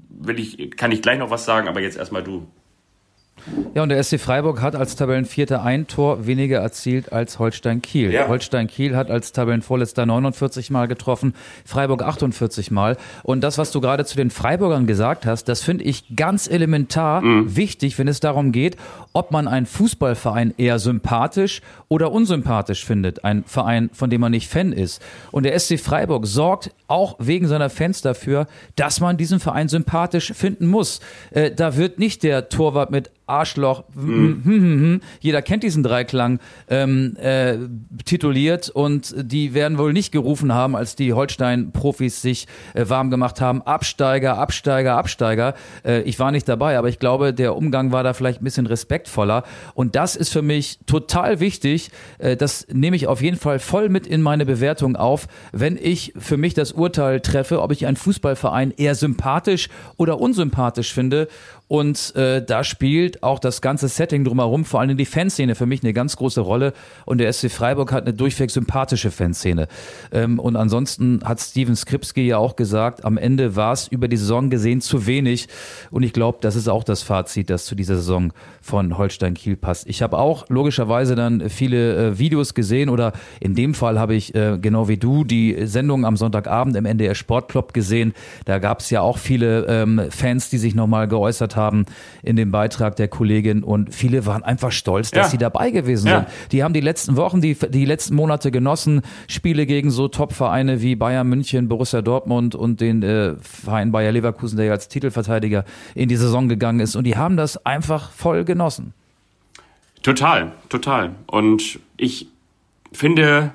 kann ich gleich noch was sagen, aber jetzt erstmal du. Ja, und der SC Freiburg hat als Tabellenvierter ein Tor weniger erzielt als Holstein Kiel. Ja. Holstein Kiel hat als Tabellenvorletzter 49 Mal getroffen, Freiburg 48 Mal. Und das, was du gerade zu den Freiburgern gesagt hast, das finde ich ganz elementar wichtig, wenn es darum geht, ob man einen Fußballverein eher sympathisch oder unsympathisch findet. Ein Verein, von dem man nicht Fan ist. Und der SC Freiburg sorgt auch wegen seiner Fans dafür, dass man diesen Verein sympathisch finden muss. Da wird nicht der Torwart mit Arschloch, jeder kennt diesen Dreiklang, tituliert und die werden wohl nicht gerufen haben, als die Holstein-Profis sich warm gemacht haben, Absteiger, Absteiger, Absteiger. Ich war nicht dabei, aber ich glaube, der Umgang war da vielleicht ein bisschen respektvoller und das ist für mich total wichtig, das nehme ich auf jeden Fall voll mit in meine Bewertung auf, wenn ich für mich das Urteil treffe, ob ich einen Fußballverein eher sympathisch oder unsympathisch finde. Und da spielt auch das ganze Setting drumherum, vor allem die Fanszene, für mich eine ganz große Rolle. Und der SC Freiburg hat eine durchweg sympathische Fanszene. Und ansonsten hat Steven Skripski ja auch gesagt, am Ende war es über die Saison gesehen zu wenig. Und ich glaube, das ist auch das Fazit, das zu dieser Saison von Holstein Kiel passt. Ich habe auch logischerweise dann viele Videos gesehen oder in dem Fall habe ich genau wie du die Sendung am Sonntagabend im NDR Sportclub gesehen. Da gab es ja auch viele Fans, die sich nochmal geäußert haben in dem Beitrag der Kollegin und viele waren einfach stolz, dass sie dabei gewesen sind. Die haben die letzten Wochen, die letzten Monate genossen, Spiele gegen so Top-Vereine wie Bayern München, Borussia Dortmund und den Verein Bayer Leverkusen, der ja als Titelverteidiger in die Saison gegangen ist und die haben das einfach voll genossen. Total. Und ich finde,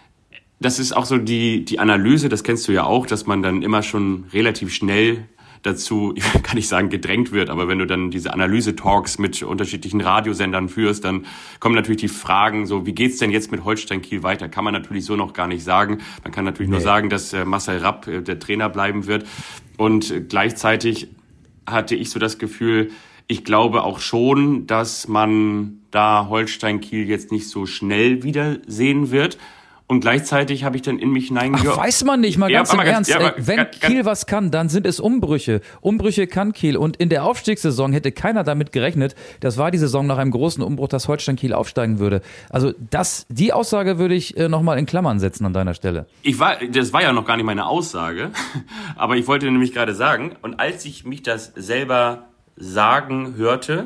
das ist auch so die Analyse, das kennst du ja auch, dass man dann immer schon relativ schnell dazu, ich kann nicht sagen gedrängt wird, aber wenn du dann diese Analyse-Talks mit unterschiedlichen Radiosendern führst, dann kommen natürlich die Fragen so, wie geht's denn jetzt mit Holstein Kiel weiter? Kann man natürlich so noch gar nicht sagen. Man kann natürlich nur sagen, dass Marcel Rapp der Trainer bleiben wird. Und gleichzeitig hatte ich so das Gefühl, ich glaube auch schon, dass man da Holstein Kiel jetzt nicht so schnell wiedersehen wird. Und gleichzeitig habe ich dann in mich hineingehört. Weiß man nicht, mal ganz im Ernst. Wenn Kiel was kann, dann sind es Umbrüche. Umbrüche kann Kiel. Und in der Aufstiegssaison hätte keiner damit gerechnet, das war die Saison nach einem großen Umbruch, dass Holstein Kiel aufsteigen würde. Also die Aussage würde ich nochmal in Klammern setzen an deiner Stelle. Das war ja noch gar nicht meine Aussage, aber ich wollte nämlich gerade sagen, und als ich mich das selber sagen hörte,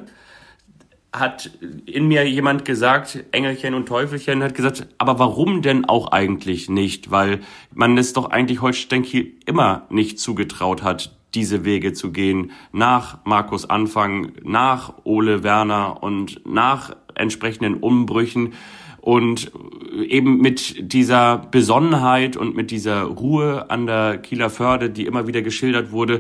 hat in mir jemand gesagt, Engelchen und Teufelchen, hat gesagt, aber warum denn auch eigentlich nicht? Weil man es doch eigentlich Holstein Kiel immer nicht zugetraut hat, diese Wege zu gehen, nach Markus Anfang, nach Ole Werner und nach entsprechenden Umbrüchen. Und eben mit dieser Besonnenheit und mit dieser Ruhe an der Kieler Förde, die immer wieder geschildert wurde.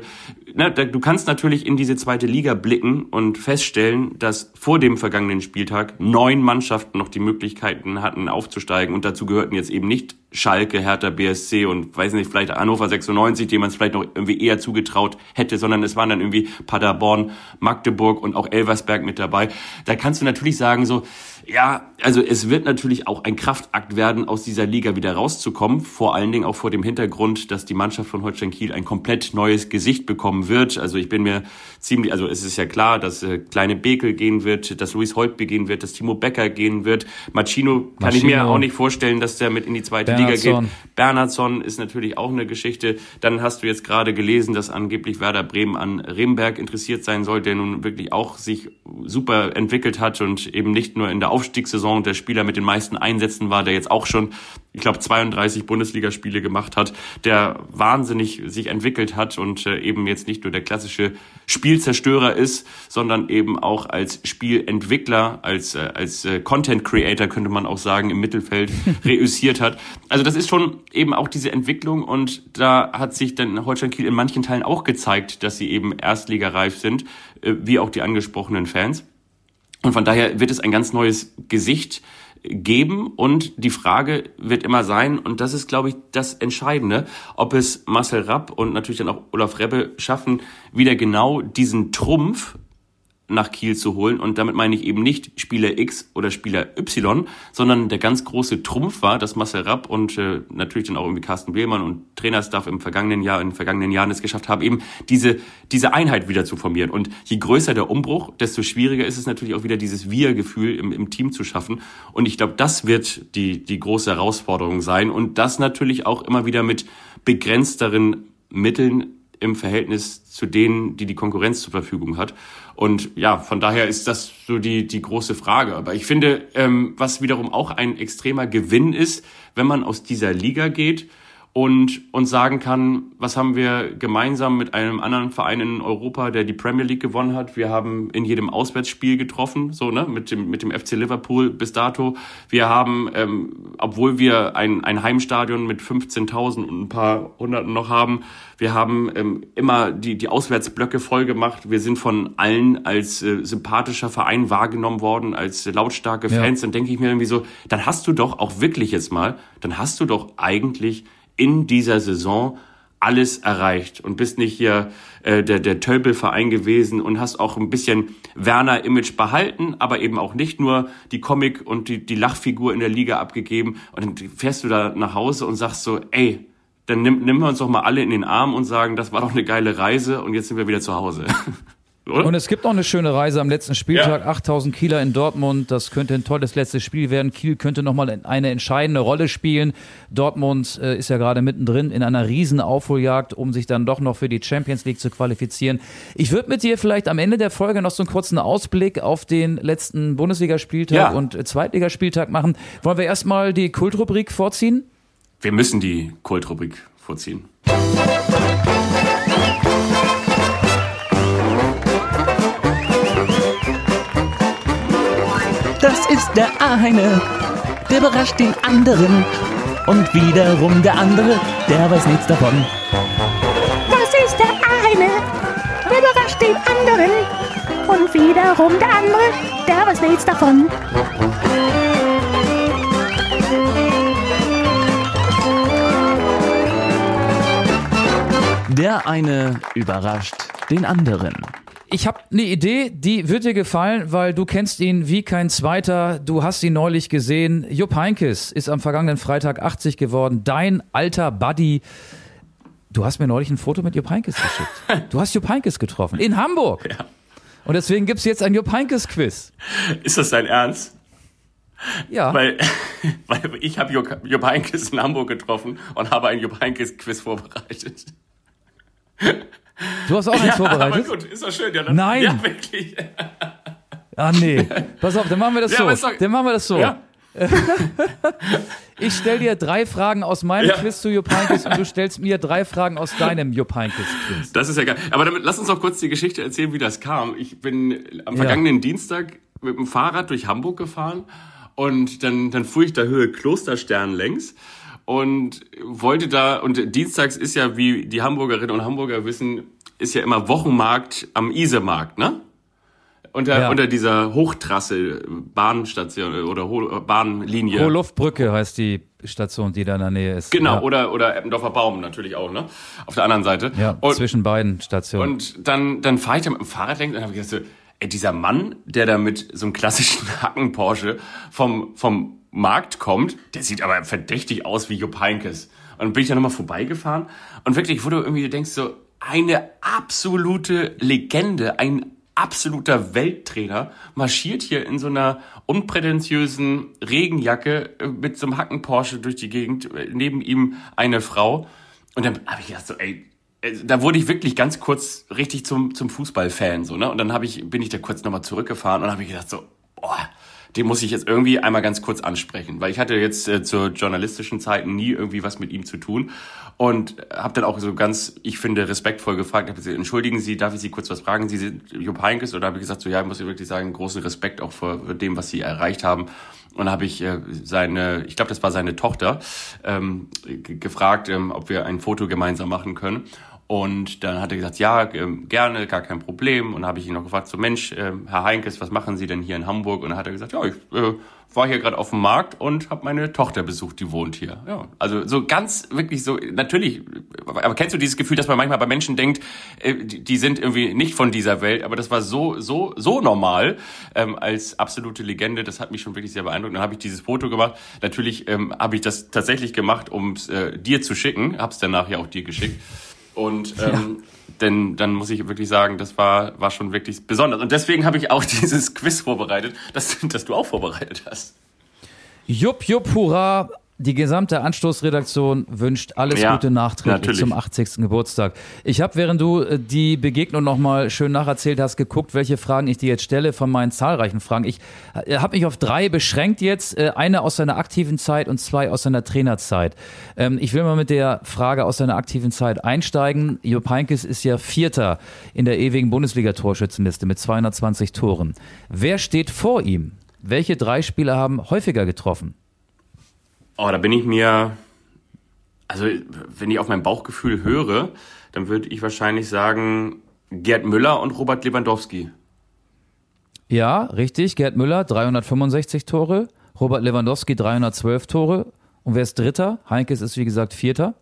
Du kannst natürlich in diese zweite Liga blicken und feststellen, dass vor dem vergangenen Spieltag 9 Mannschaften noch die Möglichkeiten hatten, aufzusteigen. Und dazu gehörten jetzt eben nicht Schalke, Hertha BSC und weiß nicht, vielleicht Hannover 96, dem man es vielleicht noch irgendwie eher zugetraut hätte, sondern es waren dann irgendwie Paderborn, Magdeburg und auch Elversberg mit dabei. Da kannst du natürlich sagen so, ja, also es wird natürlich auch ein Kraftakt werden, aus dieser Liga wieder rauszukommen, vor allen Dingen auch vor dem Hintergrund, dass die Mannschaft von Holstein Kiel ein komplett neues Gesicht bekommen wird. Also ich bin mir ziemlich, also es ist ja klar, dass Kleine Bekel gehen wird, dass Luis Holtby gehen wird, dass Timo Becker gehen wird. Machino kann ich mir auch nicht vorstellen, dass der mit in die zweite Liga geht. Bernhardsson ist natürlich auch eine Geschichte. Dann hast du jetzt gerade gelesen, dass angeblich Werder Bremen an Remberg interessiert sein soll, der nun wirklich auch sich super entwickelt hat und eben nicht nur in der Aufstiegssaison der Spieler mit den meisten Einsätzen war, der jetzt auch schon, ich glaube, 32 Bundesligaspiele gemacht hat, der wahnsinnig sich entwickelt hat und eben jetzt nicht nur der klassische Spielzerstörer ist, sondern eben auch als Spielentwickler, als Content Creator, könnte man auch sagen, im Mittelfeld reüssiert hat. Also das ist schon eben auch diese Entwicklung und da hat sich dann Holstein Kiel in manchen Teilen auch gezeigt, dass sie eben erstligareif sind, wie auch die angesprochenen Fans. Und von daher wird es ein ganz neues Gesicht geben und die Frage wird immer sein, und das ist, glaube ich, das Entscheidende, ob es Marcel Rapp und natürlich dann auch Olaf Rebbe schaffen, wieder genau diesen Trumpf nach Kiel zu holen. Und damit meine ich eben nicht Spieler X oder Spieler Y, sondern der ganz große Trumpf war, dass Marcel Rapp und natürlich dann auch irgendwie Carsten Blehlmann und Trainerstaff in den vergangenen Jahren es geschafft haben, eben diese Einheit wieder zu formieren. Und je größer der Umbruch, desto schwieriger ist es natürlich auch wieder dieses Wir-Gefühl im Team zu schaffen. Und ich glaube, das wird die große Herausforderung sein. Und das natürlich auch immer wieder mit begrenzteren Mitteln im Verhältnis zu denen, die Konkurrenz zur Verfügung hat. Und ja, von daher ist das so die große Frage. Aber ich finde, was wiederum auch ein extremer Gewinn ist, wenn man aus dieser Liga geht und sagen kann, was haben wir gemeinsam mit einem anderen Verein in Europa, der die Premier League gewonnen hat. Wir haben in jedem Auswärtsspiel getroffen, so mit dem FC Liverpool bis dato. Wir haben, obwohl wir ein Heimstadion mit 15.000 und ein paar Hunderten noch haben, wir haben immer die Auswärtsblöcke voll gemacht. Wir sind von allen als sympathischer Verein wahrgenommen worden, als lautstarke Fans. Ja. Dann denke ich mir irgendwie so, dann hast du doch auch wirklich jetzt mal, dann hast du doch eigentlich in dieser Saison alles erreicht und bist nicht hier der Tölpelverein gewesen und hast auch ein bisschen Werner-Image behalten, aber eben auch nicht nur die Comic- und die Lachfigur in der Liga abgegeben. Und dann fährst du da nach Hause und sagst so, ey, dann nehmen wir uns doch mal alle in den Arm und sagen, das war doch eine geile Reise und jetzt sind wir wieder zu Hause. Oder? Und es gibt auch eine schöne Reise am letzten Spieltag, 8.000 Kieler in Dortmund, das könnte ein tolles letztes Spiel werden. Kiel könnte nochmal eine entscheidende Rolle spielen. Dortmund ist ja gerade mittendrin in einer riesen Aufholjagd, um sich dann doch noch für die Champions League zu qualifizieren. Ich würde mit dir vielleicht am Ende der Folge noch so einen kurzen Ausblick auf den letzten Bundesligaspieltag und Zweitligaspieltag machen. Wollen wir erstmal die Kultrubrik vorziehen? Wir müssen die Kultrubrik vorziehen. Das ist der eine, der überrascht den anderen. Und wiederum der andere, der weiß nichts davon. Das ist der eine, der überrascht den anderen. Und wiederum der andere, der weiß nichts davon. Der eine überrascht den anderen. Ich habe eine Idee, die wird dir gefallen, weil du kennst ihn wie kein zweiter. Du hast ihn neulich gesehen. Jupp Heynckes ist am vergangenen Freitag 80 geworden. Dein alter Buddy. Du hast mir neulich ein Foto mit Jupp Heynckes geschickt. Du hast Jupp Heynckes getroffen in Hamburg. Ja. Und deswegen gibt's jetzt ein Jupp Heynckes-Quiz. Ist das dein Ernst? Ja. Weil ich habe Jupp Heynckes in Hamburg getroffen und habe ein Jupp Heynckes-Quiz vorbereitet. Du hast auch eins vorbereitet? Aber gut, ist doch schön. Ja, Nein. Ja, wirklich. Ah, nee. Pass auf, dann machen wir das so. Ja. Ich stelle dir 3 Fragen aus meinem Ja. Quiz zu Jupp Heynckes und du stellst mir 3 Fragen aus deinem Jupp Heynckes-Quiz. Das ist ja geil. Aber lass uns doch kurz die Geschichte erzählen, wie das kam. Ich bin am vergangenen Dienstag mit dem Fahrrad durch Hamburg gefahren und dann fuhr ich da Höhe Klosterstern längs und wollte da, und dienstags ist ja, wie die Hamburgerinnen und Hamburger wissen, ist ja immer Wochenmarkt am Isemarkt, ne? Unter dieser Hochtrasse, Bahnstation oder Bahnlinie. Hohe Luftbrücke heißt die Station, die da in der Nähe ist. Genau, Ja. oder Eppendorfer Baum natürlich auch, ne? Auf der anderen Seite. Ja, und, zwischen beiden Stationen. Und dann fahre ich da mit dem Fahrrad längs und habe ich gedacht, so, ey, dieser Mann, der da mit so einem klassischen Hacken-Porsche vom Markt kommt, der sieht aber verdächtig aus wie Jupp Heynckes. Und dann bin ich da nochmal vorbeigefahren und wirklich, wo du irgendwie denkst, so eine absolute Legende, ein absoluter Welttrainer marschiert hier in so einer unprätentiösen Regenjacke mit so einem Hacken-Porsche durch die Gegend, neben ihm eine Frau. Und dann habe ich gedacht, so, ey, da wurde ich wirklich ganz kurz richtig zum Fußballfan, so, ne? Und dann bin ich da kurz nochmal zurückgefahren und habe ich gedacht, so, boah, den muss ich jetzt irgendwie einmal ganz kurz ansprechen, weil ich hatte jetzt zur journalistischen Zeiten nie irgendwie was mit ihm zu tun und habe dann auch so ganz, ich finde, respektvoll gefragt, habe gesagt, entschuldigen Sie, darf ich Sie kurz was fragen? Sie sind Jupp Heynckes? Oder habe ich gesagt, so, ja, ich muss wirklich sagen, großen Respekt auch vor dem, was Sie erreicht haben. Und habe ich ich glaube, das war seine Tochter, gefragt, ob wir ein Foto gemeinsam machen können. Und dann hat er gesagt, ja, gerne, gar kein Problem. Und dann habe ich ihn noch gefragt, so Mensch, Herr Heynckes, was machen Sie denn hier in Hamburg? Und dann hat er gesagt, ja, ich war hier gerade auf dem Markt und habe meine Tochter besucht, die wohnt hier. Ja, also so ganz wirklich so, natürlich, aber kennst du dieses Gefühl, dass man manchmal bei Menschen denkt, die sind irgendwie nicht von dieser Welt, aber das war so normal als absolute Legende, das hat mich schon wirklich sehr beeindruckt. Dann habe ich dieses Foto gemacht. Natürlich habe ich das tatsächlich gemacht, um es dir zu schicken, habe es danach ja auch dir geschickt. Und denn dann muss ich wirklich sagen, das war schon wirklich besonders. Und deswegen habe ich auch dieses Quiz vorbereitet, das du auch vorbereitet hast. Jupp, hurra! Die gesamte Anstoßredaktion wünscht alles Gute nachträglich zum 80. Geburtstag. Ich habe, während du die Begegnung nochmal schön nacherzählt hast, geguckt, welche Fragen ich dir jetzt stelle von meinen zahlreichen Fragen. Ich habe mich auf 3 beschränkt jetzt. Eine aus seiner aktiven Zeit und 2 aus seiner Trainerzeit. Ich will mal mit der Frage aus seiner aktiven Zeit einsteigen. Jupp Heynckes ist ja 4. in der ewigen Bundesliga-Torschützenliste mit 220 Toren. Wer steht vor ihm? Welche 3 Spieler haben häufiger getroffen? Oh, da bin ich mir, also wenn ich auf mein Bauchgefühl höre, dann würde ich wahrscheinlich sagen Gerd Müller und Robert Lewandowski. Ja, richtig. Gerd Müller, 365 Tore. Robert Lewandowski, 312 Tore. Und wer ist Dritter? Heynckes ist, wie gesagt, 4.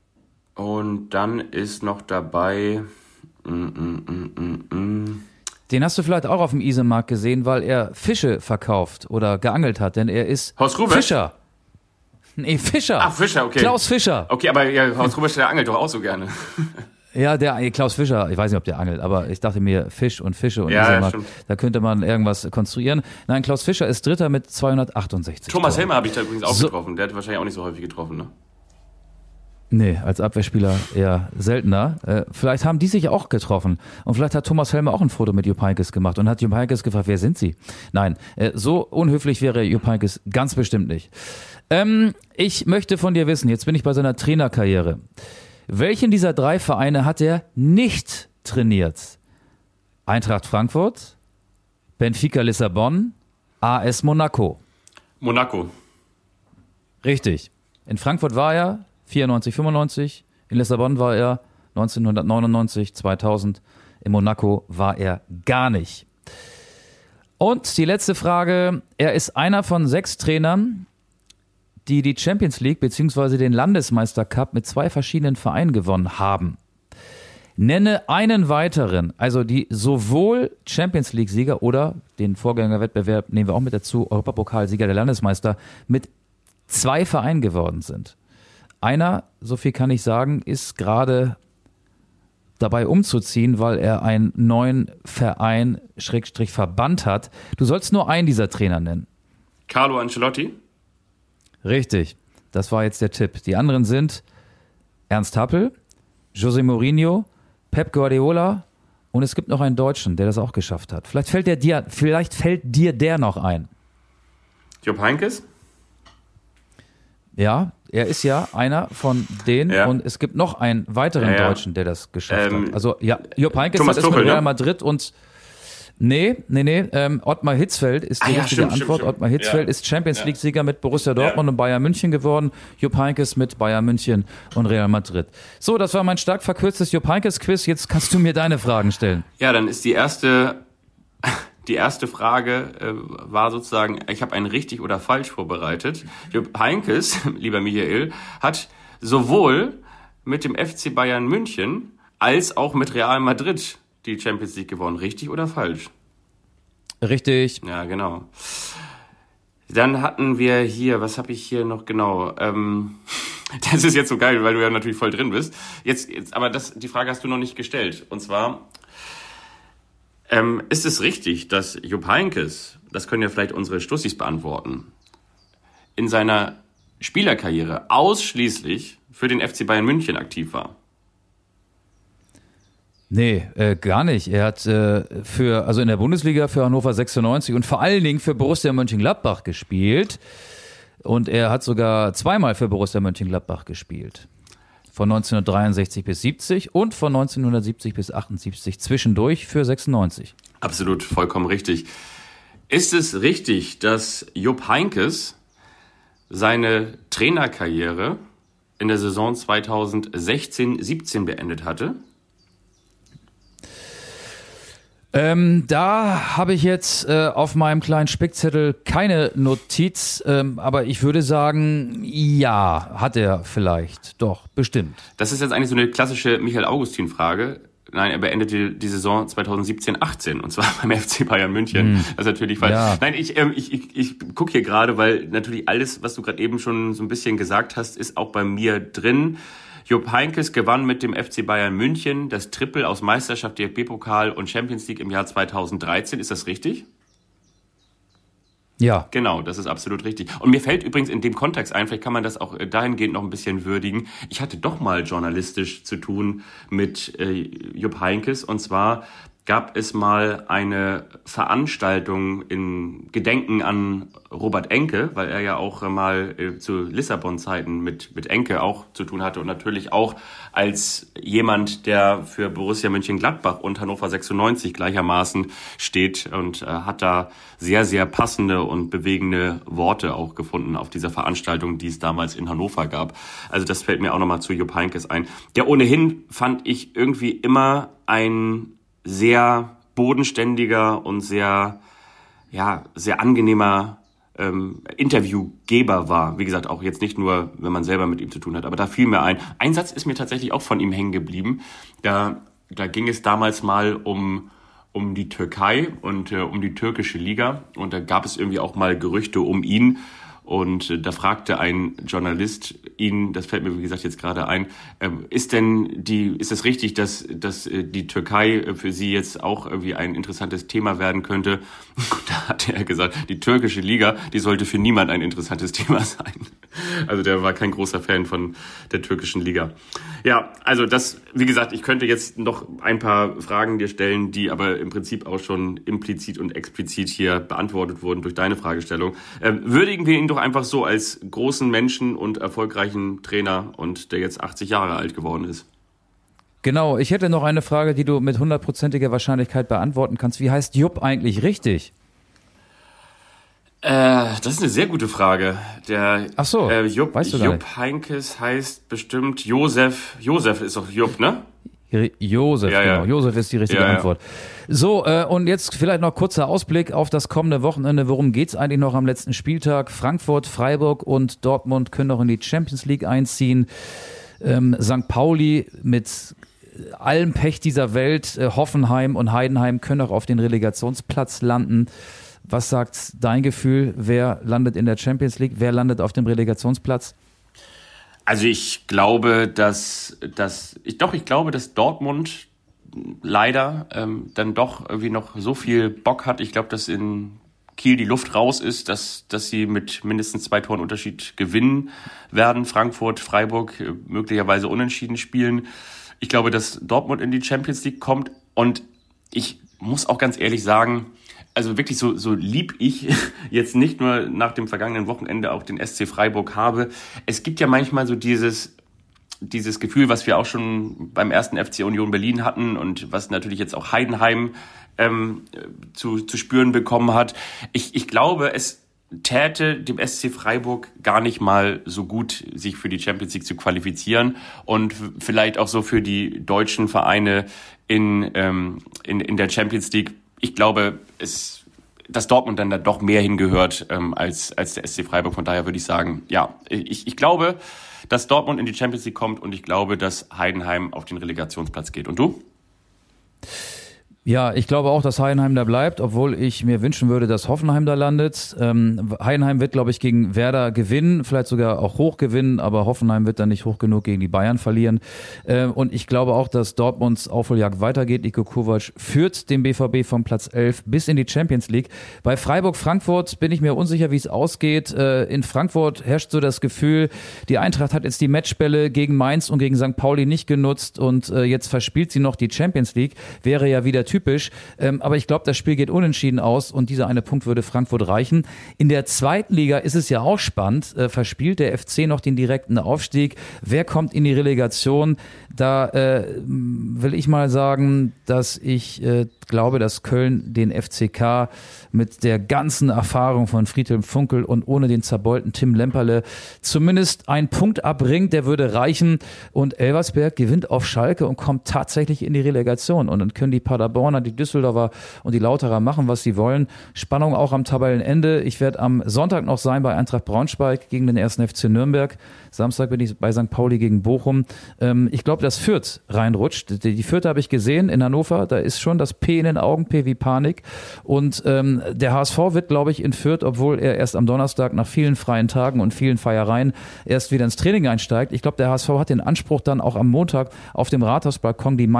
Und dann ist noch dabei... Den hast du vielleicht auch auf dem Isemarkt gesehen, weil er Fische verkauft oder geangelt hat. Denn er ist Horst Rubesch? Fischer. Nee, Fischer. Ach, Fischer, okay. Klaus Fischer. Okay, aber ja, Horst Rubesch, der angelt doch auch so gerne. Ja, Klaus Fischer, ich weiß nicht, ob der angelt, aber ich dachte mir, Fisch und Fische und ja, da könnte man irgendwas konstruieren. Nein, Klaus Fischer ist Dritter mit 268 Thomas Toren. Helmer habe ich da übrigens auch getroffen. Der hat wahrscheinlich auch nicht so häufig getroffen, ne? Nee, als Abwehrspieler eher seltener. Vielleicht haben die sich auch getroffen. Und vielleicht hat Thomas Helmer auch ein Foto mit Jupp Heynckes gemacht und hat Jupp Heynckes gefragt, wer sind Sie? Nein, so unhöflich wäre Jupp Heynckes ganz bestimmt nicht. Ich möchte von dir wissen, jetzt bin ich bei seiner Trainerkarriere. Welchen dieser 3 Vereine hat er nicht trainiert? Eintracht Frankfurt, Benfica Lissabon AS Monaco. Monaco. Richtig. In Frankfurt war er 94, 95. In Lissabon war er 1999, 2000. In Monaco war er gar nicht. Und die letzte Frage. Er ist einer von 6 Trainern, die die Champions League bzw. den Landesmeistercup mit 2 verschiedenen Vereinen gewonnen haben. Nenne einen weiteren, also die sowohl Champions League-Sieger oder den Vorgängerwettbewerb, nehmen wir auch mit dazu, Europapokalsieger der Landesmeister, mit 2 Vereinen geworden sind. Einer, so viel kann ich sagen, ist gerade dabei umzuziehen, weil er einen neuen Verein, Verband hat. Du sollst nur einen dieser Trainer nennen. Carlo Ancelotti. Richtig, das war jetzt der Tipp. Die anderen sind Ernst Happel, José Mourinho, Pep Guardiola und es gibt noch einen Deutschen, der das auch geschafft hat. Vielleicht fällt dir der noch ein. Jupp Heynckes. Ja, er ist ja einer von denen und es gibt noch einen weiteren Deutschen, der das geschafft hat. Also ja, Jupp Heynckes hat es mit Real Madrid und Ottmar Hitzfeld ist die richtige Antwort. Stimmt. Ottmar Hitzfeld ist Champions League-Sieger mit Borussia Dortmund und Bayern München geworden. Jupp Heynckes mit Bayern München und Real Madrid. So, das war mein stark verkürztes Jupp Heynckes-Quiz. Jetzt kannst du mir deine Fragen stellen. Ja, dann ist die erste Frage war sozusagen, ich habe einen richtig oder falsch vorbereitet. Jupp Heynckes, lieber Michael, hat sowohl mit dem FC Bayern München als auch mit Real Madrid die Champions League gewonnen. Richtig oder falsch? Richtig. Ja, genau. Dann hatten wir hier, was habe ich hier noch genau? Das ist jetzt so geil, weil du ja natürlich voll drin bist. Aber die Frage hast du noch nicht gestellt. Und zwar, ist es richtig, dass Jupp Heynckes, das können ja vielleicht unsere Stussis beantworten, in seiner Spielerkarriere ausschließlich für den FC Bayern München aktiv war? Nee, gar nicht. Er hat in der Bundesliga für Hannover 96 und vor allen Dingen für Borussia Mönchengladbach gespielt. Und er hat sogar 2-mal für Borussia Mönchengladbach gespielt. Von 1963 bis 70 und von 1970 bis 78 zwischendurch für 96. Absolut, vollkommen richtig. Ist es richtig, dass Jupp Heynckes seine Trainerkarriere in der Saison 2016-17 beendet hatte? Da habe ich jetzt auf meinem kleinen Spickzettel keine Notiz, aber ich würde sagen, ja, hat er vielleicht, doch, bestimmt. Das ist jetzt eigentlich so eine klassische Michael-Augustin-Frage. Nein, er beendete die Saison 2017-18 und zwar beim FC Bayern München. Das ist natürlich falsch. Ja. Nein, ich gucke hier gerade, weil natürlich alles, was du gerade eben schon so ein bisschen gesagt hast, ist auch bei mir drin. Jupp Heynckes gewann mit dem FC Bayern München das Triple aus Meisterschaft, DFB-Pokal und Champions League im Jahr 2013. Ist das richtig? Ja. Genau, das ist absolut richtig. Und mir fällt übrigens in dem Kontext ein, vielleicht kann man das auch dahingehend noch ein bisschen würdigen. Ich hatte doch mal journalistisch zu tun mit Jupp Heynckes und zwar gab es mal eine Veranstaltung in Gedenken an Robert Enke, weil er ja auch mal zu Lissabon-Zeiten mit Enke auch zu tun hatte und natürlich auch als jemand, der für Borussia Mönchengladbach und Hannover 96 gleichermaßen steht und hat da sehr, sehr passende und bewegende Worte auch gefunden auf dieser Veranstaltung, die es damals in Hannover gab. Also das fällt mir auch nochmal zu Jupp Heynckes ein. Der ohnehin fand ich irgendwie immer ein sehr bodenständiger und sehr angenehmer Interviewgeber war. Wie gesagt, auch jetzt nicht nur, wenn man selber mit ihm zu tun hat, aber da fiel mir ein. Ein Satz ist mir tatsächlich auch von ihm hängen geblieben. Da ging es damals mal um die Türkei und um die türkische Liga und da gab es irgendwie auch mal Gerüchte um ihn. Und da fragte ein Journalist ihn, das fällt mir wie gesagt jetzt gerade ein, ist es richtig, dass die Türkei für Sie jetzt auch irgendwie ein interessantes Thema werden könnte? Und da hat er gesagt, die türkische Liga, die sollte für niemand ein interessantes Thema sein. Also der war kein großer Fan von der türkischen Liga. Ja, also wie gesagt, ich könnte jetzt noch ein paar Fragen dir stellen, die aber im Prinzip auch schon implizit und explizit hier beantwortet wurden durch deine Fragestellung. Würdigen wir ihn doch einfach so als großen Menschen und erfolgreichen Trainer und der jetzt 80 Jahre alt geworden ist. Genau, ich hätte noch eine Frage, die du mit 100%iger Wahrscheinlichkeit beantworten kannst. Wie heißt Jupp eigentlich richtig? Das ist eine sehr gute Frage. Ach so, weißt du gar nicht. Jupp Heynckes heißt bestimmt Josef. Josef ist doch Jupp, ne? Josef, Ja, genau. ja. Josef ist die richtige Antwort. So, und jetzt vielleicht noch kurzer Ausblick auf das kommende Wochenende. Worum geht's eigentlich noch am letzten Spieltag? Frankfurt, Freiburg und Dortmund können noch in die Champions League einziehen. St. Pauli mit allem Pech dieser Welt, Hoffenheim und Heidenheim können auch auf den Relegationsplatz landen. Was sagt dein Gefühl? Wer landet in der Champions League? Wer landet auf dem Relegationsplatz? Also ich glaube, dass Dortmund leider dann doch irgendwie noch so viel Bock hat. Ich glaube, dass in Kiel die Luft raus ist, dass sie mit mindestens 2 Toren Unterschied gewinnen werden. Frankfurt, Freiburg möglicherweise unentschieden spielen. Ich glaube, dass Dortmund in die Champions League kommt und ich muss auch ganz ehrlich sagen, also wirklich so lieb ich jetzt nicht nur nach dem vergangenen Wochenende auch den SC Freiburg habe. Es gibt ja manchmal so dieses Gefühl, was wir auch schon beim ersten FC Union Berlin hatten und was natürlich jetzt auch Heidenheim zu spüren bekommen hat. Ich glaube, es täte dem SC Freiburg gar nicht mal so gut, sich für die Champions League zu qualifizieren und vielleicht auch so für die deutschen Vereine in der Champions League. Ich glaube, dass Dortmund dann da doch mehr hingehört als der SC Freiburg. Von daher würde ich sagen, ja, ich glaube, dass Dortmund in die Champions League kommt und ich glaube, dass Heidenheim auf den Relegationsplatz geht. Und du? Ja, ich glaube auch, dass Heidenheim da bleibt, obwohl ich mir wünschen würde, dass Hoffenheim da landet. Heidenheim wird, glaube ich, gegen Werder gewinnen, vielleicht sogar auch hoch gewinnen, aber Hoffenheim wird dann nicht hoch genug gegen die Bayern verlieren. Und ich glaube auch, dass Dortmunds Aufholjagd weitergeht. Niko Kovac führt den BVB vom Platz 11 bis in die Champions League. Bei Freiburg-Frankfurt bin ich mir unsicher, wie es ausgeht. In Frankfurt herrscht so das Gefühl, die Eintracht hat jetzt die Matchbälle gegen Mainz und gegen St. Pauli nicht genutzt und jetzt verspielt sie noch die Champions League. Wäre ja wieder typisch, aber ich glaube, das Spiel geht unentschieden aus und dieser eine Punkt würde Frankfurt reichen. In der zweiten Liga ist es ja auch spannend, verspielt der FC noch den direkten Aufstieg, wer kommt in die Relegation? Da will ich mal sagen, dass ich glaube, dass Köln den FCK mit der ganzen Erfahrung von Friedhelm Funkel und ohne den zerbeulten Tim Lemperle zumindest einen Punkt abringt, der würde reichen und Elversberg gewinnt auf Schalke und kommt tatsächlich in die Relegation und dann können die Paderborner, die Düsseldorfer und die Lauterer machen, was sie wollen. Spannung auch am Tabellenende. Ich werde am Sonntag noch sein bei Eintracht Braunschweig gegen den 1. FC Nürnberg. Samstag bin ich bei St. Pauli gegen Bochum. Ich glaube, dass Fürth reinrutscht. Die Fürth habe ich gesehen in Hannover. Da ist schon das P in den Augen, P wie Panik. Und der HSV wird, glaube ich, in Fürth, obwohl er erst am Donnerstag nach vielen freien Tagen und vielen Feiereien erst wieder ins Training einsteigt. Ich glaube, der HSV hat den Anspruch, dann auch am Montag auf dem Rathausbalkon die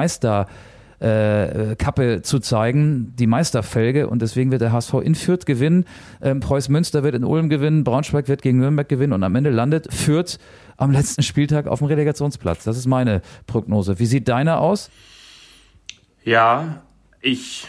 Kappe zu zeigen, die Meisterfelge und deswegen wird der HSV in Fürth gewinnen, Preuß Münster wird in Ulm gewinnen, Braunschweig wird gegen Nürnberg gewinnen und am Ende landet Fürth am letzten Spieltag auf dem Relegationsplatz. Das ist meine Prognose. Wie sieht deine aus? Ja, ich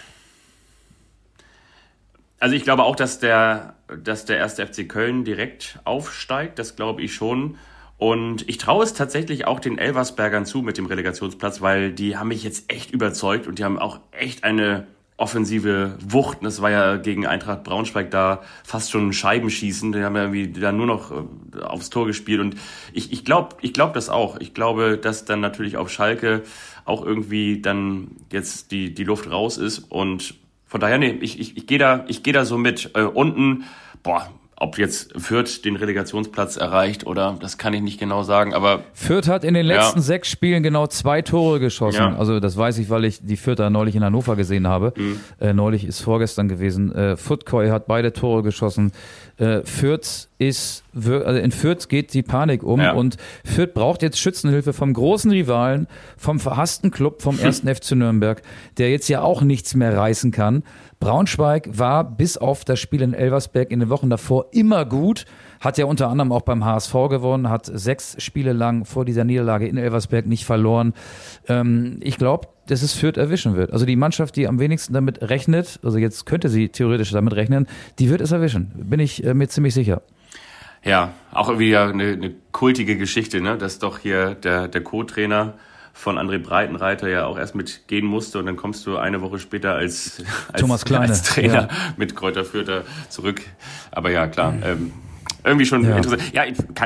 glaube auch, dass der 1. FC Köln direkt aufsteigt, das glaube ich schon. Und ich traue es tatsächlich auch den Elversbergern zu mit dem Relegationsplatz, weil die haben mich jetzt echt überzeugt und die haben auch echt eine offensive Wucht. Das war ja gegen Eintracht Braunschweig da fast schon ein Scheibenschießen. Die haben ja irgendwie da nur noch aufs Tor gespielt und ich glaube das auch. Ich glaube, dass dann natürlich auf Schalke auch irgendwie dann jetzt die Luft raus ist und von daher, nee, ich gehe da so mit. Unten, ob jetzt Fürth den Relegationsplatz erreicht oder das kann ich nicht genau sagen, aber Fürth hat in den letzten 6 Spielen genau 2 Tore geschossen. Ja. Also das weiß ich, weil ich die Fürther neulich in Hannover gesehen habe. Neulich ist vorgestern gewesen. Futkoi hat beide Tore geschossen. In Fürth geht die Panik um und Fürth braucht jetzt Schützenhilfe vom großen Rivalen, vom verhassten Club, vom 1. FC Nürnberg, der jetzt ja auch nichts mehr reißen kann. Braunschweig war bis auf das Spiel in Elversberg in den Wochen davor immer gut, hat ja unter anderem auch beim HSV gewonnen, hat 6 Spiele lang vor dieser Niederlage in Elversberg nicht verloren. Ich glaube, dass es Fürth erwischen wird. Also die Mannschaft, die am wenigsten damit rechnet, also jetzt könnte sie theoretisch damit rechnen, die wird es erwischen, bin ich mir ziemlich sicher. Ja, auch irgendwie eine kultige Geschichte, ne? Dass doch hier der Co-Trainer von André Breitenreiter ja auch erst mitgehen musste und dann kommst du eine Woche später als Thomas Kleine, als Trainer mit Kräuter Fürth zurück. Aber ja, klar, irgendwie schon interessant. Ja,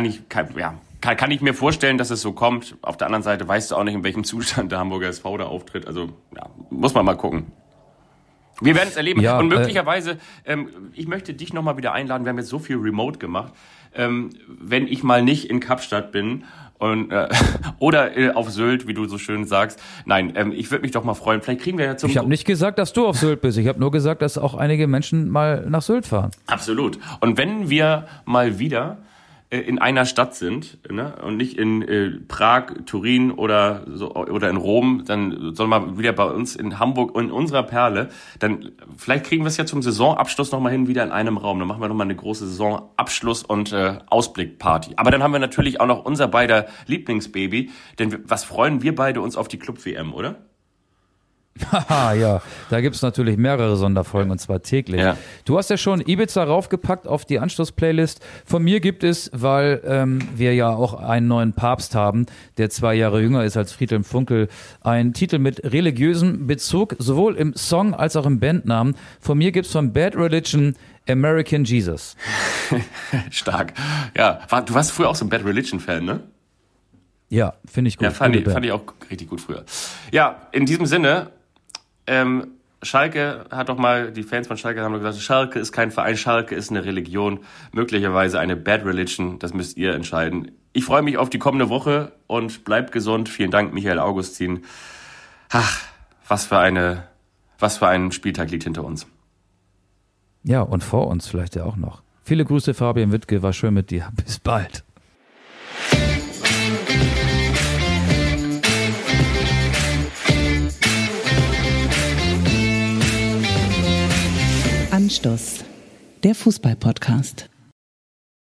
kann ich mir vorstellen, dass es so kommt. Auf der anderen Seite weißt du auch nicht, in welchem Zustand der Hamburger SV da auftritt. Also ja, muss man mal gucken. Wir werden es erleben. Ja, und möglicherweise, ich möchte dich nochmal wieder einladen. Wir haben jetzt so viel Remote gemacht. Wenn ich mal nicht in Kapstadt bin und oder auf Sylt, wie du so schön sagst. Nein, ich würde mich doch mal freuen. Vielleicht kriegen wir ja zum... Ich habe nicht gesagt, dass du auf Sylt bist. Ich habe nur gesagt, dass auch einige Menschen mal nach Sylt fahren. Absolut. Und wenn wir mal wieder in einer Stadt sind, ne, und nicht in Prag, Turin oder in Rom, dann soll mal wieder bei uns in Hamburg in unserer Perle, dann vielleicht kriegen wir es ja zum Saisonabschluss nochmal hin, wieder in einem Raum. Dann machen wir nochmal eine große Saisonabschluss- und Ausblickparty. Aber dann haben wir natürlich auch noch unser beider Lieblingsbaby, denn was freuen wir beide uns auf die Club-WM, oder? Haha, ja, da gibt's natürlich mehrere Sonderfolgen und zwar täglich. Ja. Du hast ja schon Ibiza raufgepackt auf die Anschluss-Playlist. Von mir gibt es, weil wir ja auch einen neuen Papst haben, der 2 Jahre jünger ist als Friedhelm Funkel, einen Titel mit religiösem Bezug, sowohl im Song als auch im Bandnamen. Von mir gibt's von Bad Religion American Jesus. Stark. Ja, du warst früher auch so ein Bad Religion-Fan, ne? Ja, finde ich gut. Ja, fand ich auch richtig gut früher. Ja, in diesem Sinne, Schalke hat doch mal, die Fans von Schalke haben doch gesagt, Schalke ist kein Verein, Schalke ist eine Religion, möglicherweise eine Bad Religion, das müsst ihr entscheiden. Ich freue mich auf die kommende Woche und bleibt gesund. Vielen Dank, Michael Augustin. Ach, was für ein Spieltag liegt hinter uns. Ja, und vor uns vielleicht ja auch noch. Viele Grüße, Fabian Wittke, war schön mit dir. Bis bald. Anstoß, der Fußball-Podcast.